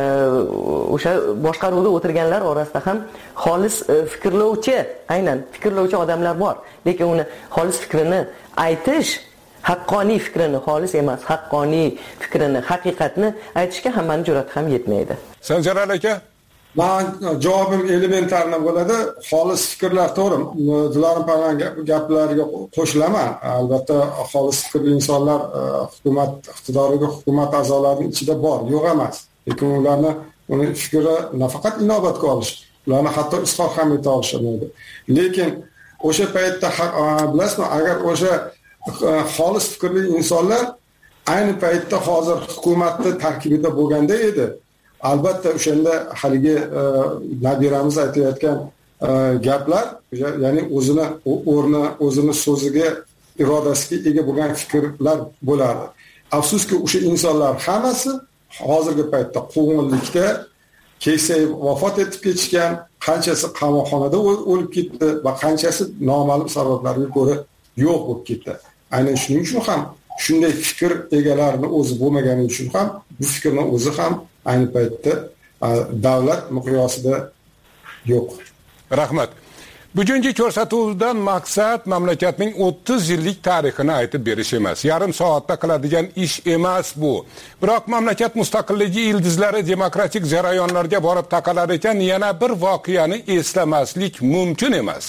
o'sha boshqaruvda o'tirganlar orasida ham xolis fikrlovchi, aynan fikrlovchi odamlar bor. Lekin uni xolis fikrini aytish, haqqoniy fikrini, xolis emas, haqqoniy fikrini, haqiqatni aytishga hammaning jur'ati ham yetmaydi. Sanjar aka, men javobim elementarni bo'ladi. Xolis fikrlar to'g'ri. Dilorom opaning gaplariga qo'shilaman. Albatta, xolis fikrli insonlar hukumat iqtidoriga, hukumat a'zolarining ichida bor, yo'q emas. Lekin uni fikri nafaqat inobatga olish, ularni hatto isbot ham eta olishmaydi. Lekin o'sha paytda bilasizmi, agar o'sha xolis fikrli insonlar ayni paytda hozir hukumatning tarkibida bo'lganda edi, albatta o'shanda haligi nabiramiz aytayotgan gaplar, ya'ni o'zini o'rni, o'zini so'ziga, irodasiga ega bo'lgan fikrlar bo'lardi. Afsuski o'sha insonlar hammasi hozirgi paytda quvg'inlikda keksayib vafot etib ketishgan, qanchasi qamoqxonada o'lib ketdi va qanchasi noma'lum sabablarga ko'ra yo'q bo'lib ketdi. Aynan shuning uchun ham shunday fikr egalarini o'zi bo'lmagani uchun ham bu fikrning o'zi ham ayni paytda davlat miqyosida yo'q. Rahmat. Bugungi ko'rsatuvdan maqsad mamlakatning 30 yillik tarixini aytib berish emas. Yarim soatda qiladigan ish emas bu. Biroq mamlakat mustaqilligi ildizlari demokratik jarayonlarga borib taqalar ekan, yana bir voqeani eslamaslik mumkin emas.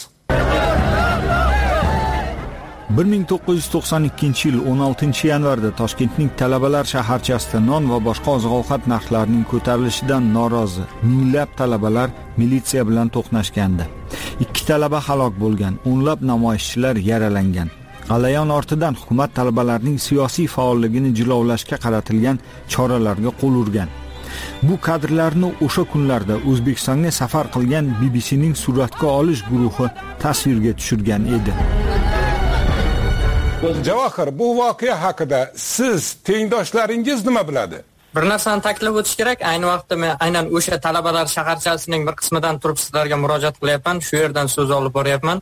1992-yil 16-yanvarda Toshkentning talabalar shaharchasida non va boshqa oziq-ovqat narxlarining ko'tarilishidan norozi minglab talabalar militsiya bilan to'qnashgandi. 2 talaba halok bo'lgan, o'nlab namoyishchilar yaralangan. G'alayon ortidan hukumat talabalarning siyosiy faolligini jilovlashga qaratilgan choralarga qo'l urgan. Bu kadrlarni o'sha kunlarda O'zbekistonga safar qilgan BBCning suratga olish guruhi tasvirga tushirgan edi. Javohir, bu voqea haqida siz, tengdoshlaringiz nima biladi? Bir narsani ta'kidlab o'tish kerak. Ayni vaqtda men aynan o'sha talabalar shaharchasining bir qismidan turib sizlarga murojaat qilyapman. Shu yerdan so'z olib boryapman.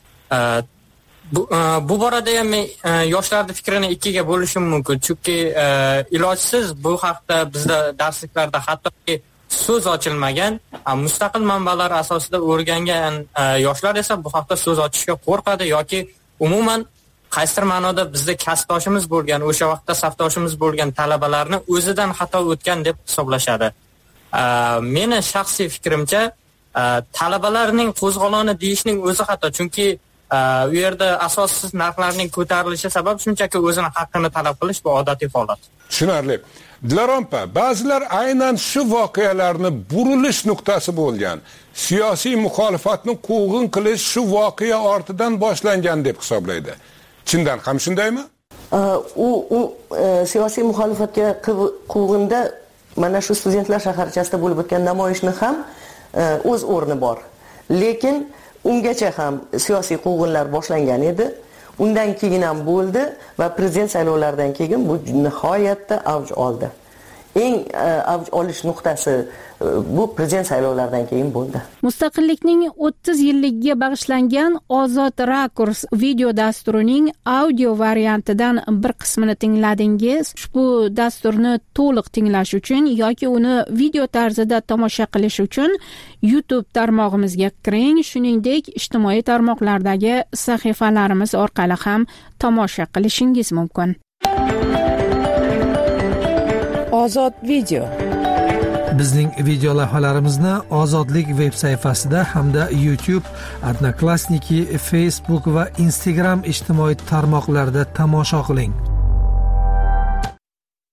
Bu borada ham men yoshlarning fikrini ikkiga bo'lishim mumkin. Chunki ilojsiz bu haqda bizda darsliklarda hattoki so'z ochilmagan. Mustaqil manbalar asosida o'rgangan yoshlar esa bu haqda so'z ochishga qo'rqadi yoki umuman qaysidir ma'noda bizda kasbdoshimiz bo'lgan, o'sha vaqtda safdoshimiz bo'lgan talabalarni o'zidan xato o'tgan deb hisoblashadi. Meni shaxsiy fikrimcha, talabalarning qo'zg'oloni deyishning o'zi xato, chunki u yerda asossiz narxlarning ko'tarilishi sabab shunchaki o'zini haqqini talab qilish bu odatiy holat. Tushunarli. Dilorom opa, ba'zilar aynan shu voqealarni burilish nuqtasi bo'lgan, siyosiy muxolifatni quvg'in qilish shu voqea ortidan boshlangan deb hisoblaydi. Chindan ham shundaymi? U siyosiy muxolifatga quvg'inda mana shu studentlar shaharchasida bo'lib o'tgan namoyishni ham o'z o'rni bor. Lekin ungacha ham siyosiy quvg'inlar boshlangan edi. Undan keyin ham bo'ldi va prezident saylovlaridan keyin bu nihoyatda avj oldi. eng avj olish nuqtasi bu prezident saylovlaridan keyin bo'ldi. Mustaqillikning 30 yilligiga bag'ishlangan Ozod Rakurs video dasturining audio variantidan bir qismini tingladingiz. Ushbu dasturni to'liq tinglash uchun yoki uni video tarzida tomosha qilish uchun YouTube tarmog'imizga kiring, shuningdek ijtimoiy tarmoqlardagi sahifalarimiz orqali ham tomosha qilishingiz mumkin. Ozod video. Bizning video lavhalarimizni Ozodlik veb sayfasida hamda YouTube, Odnoklassniki, Facebook va Instagram ijtimoiy tarmoqlarida tomosha qiling.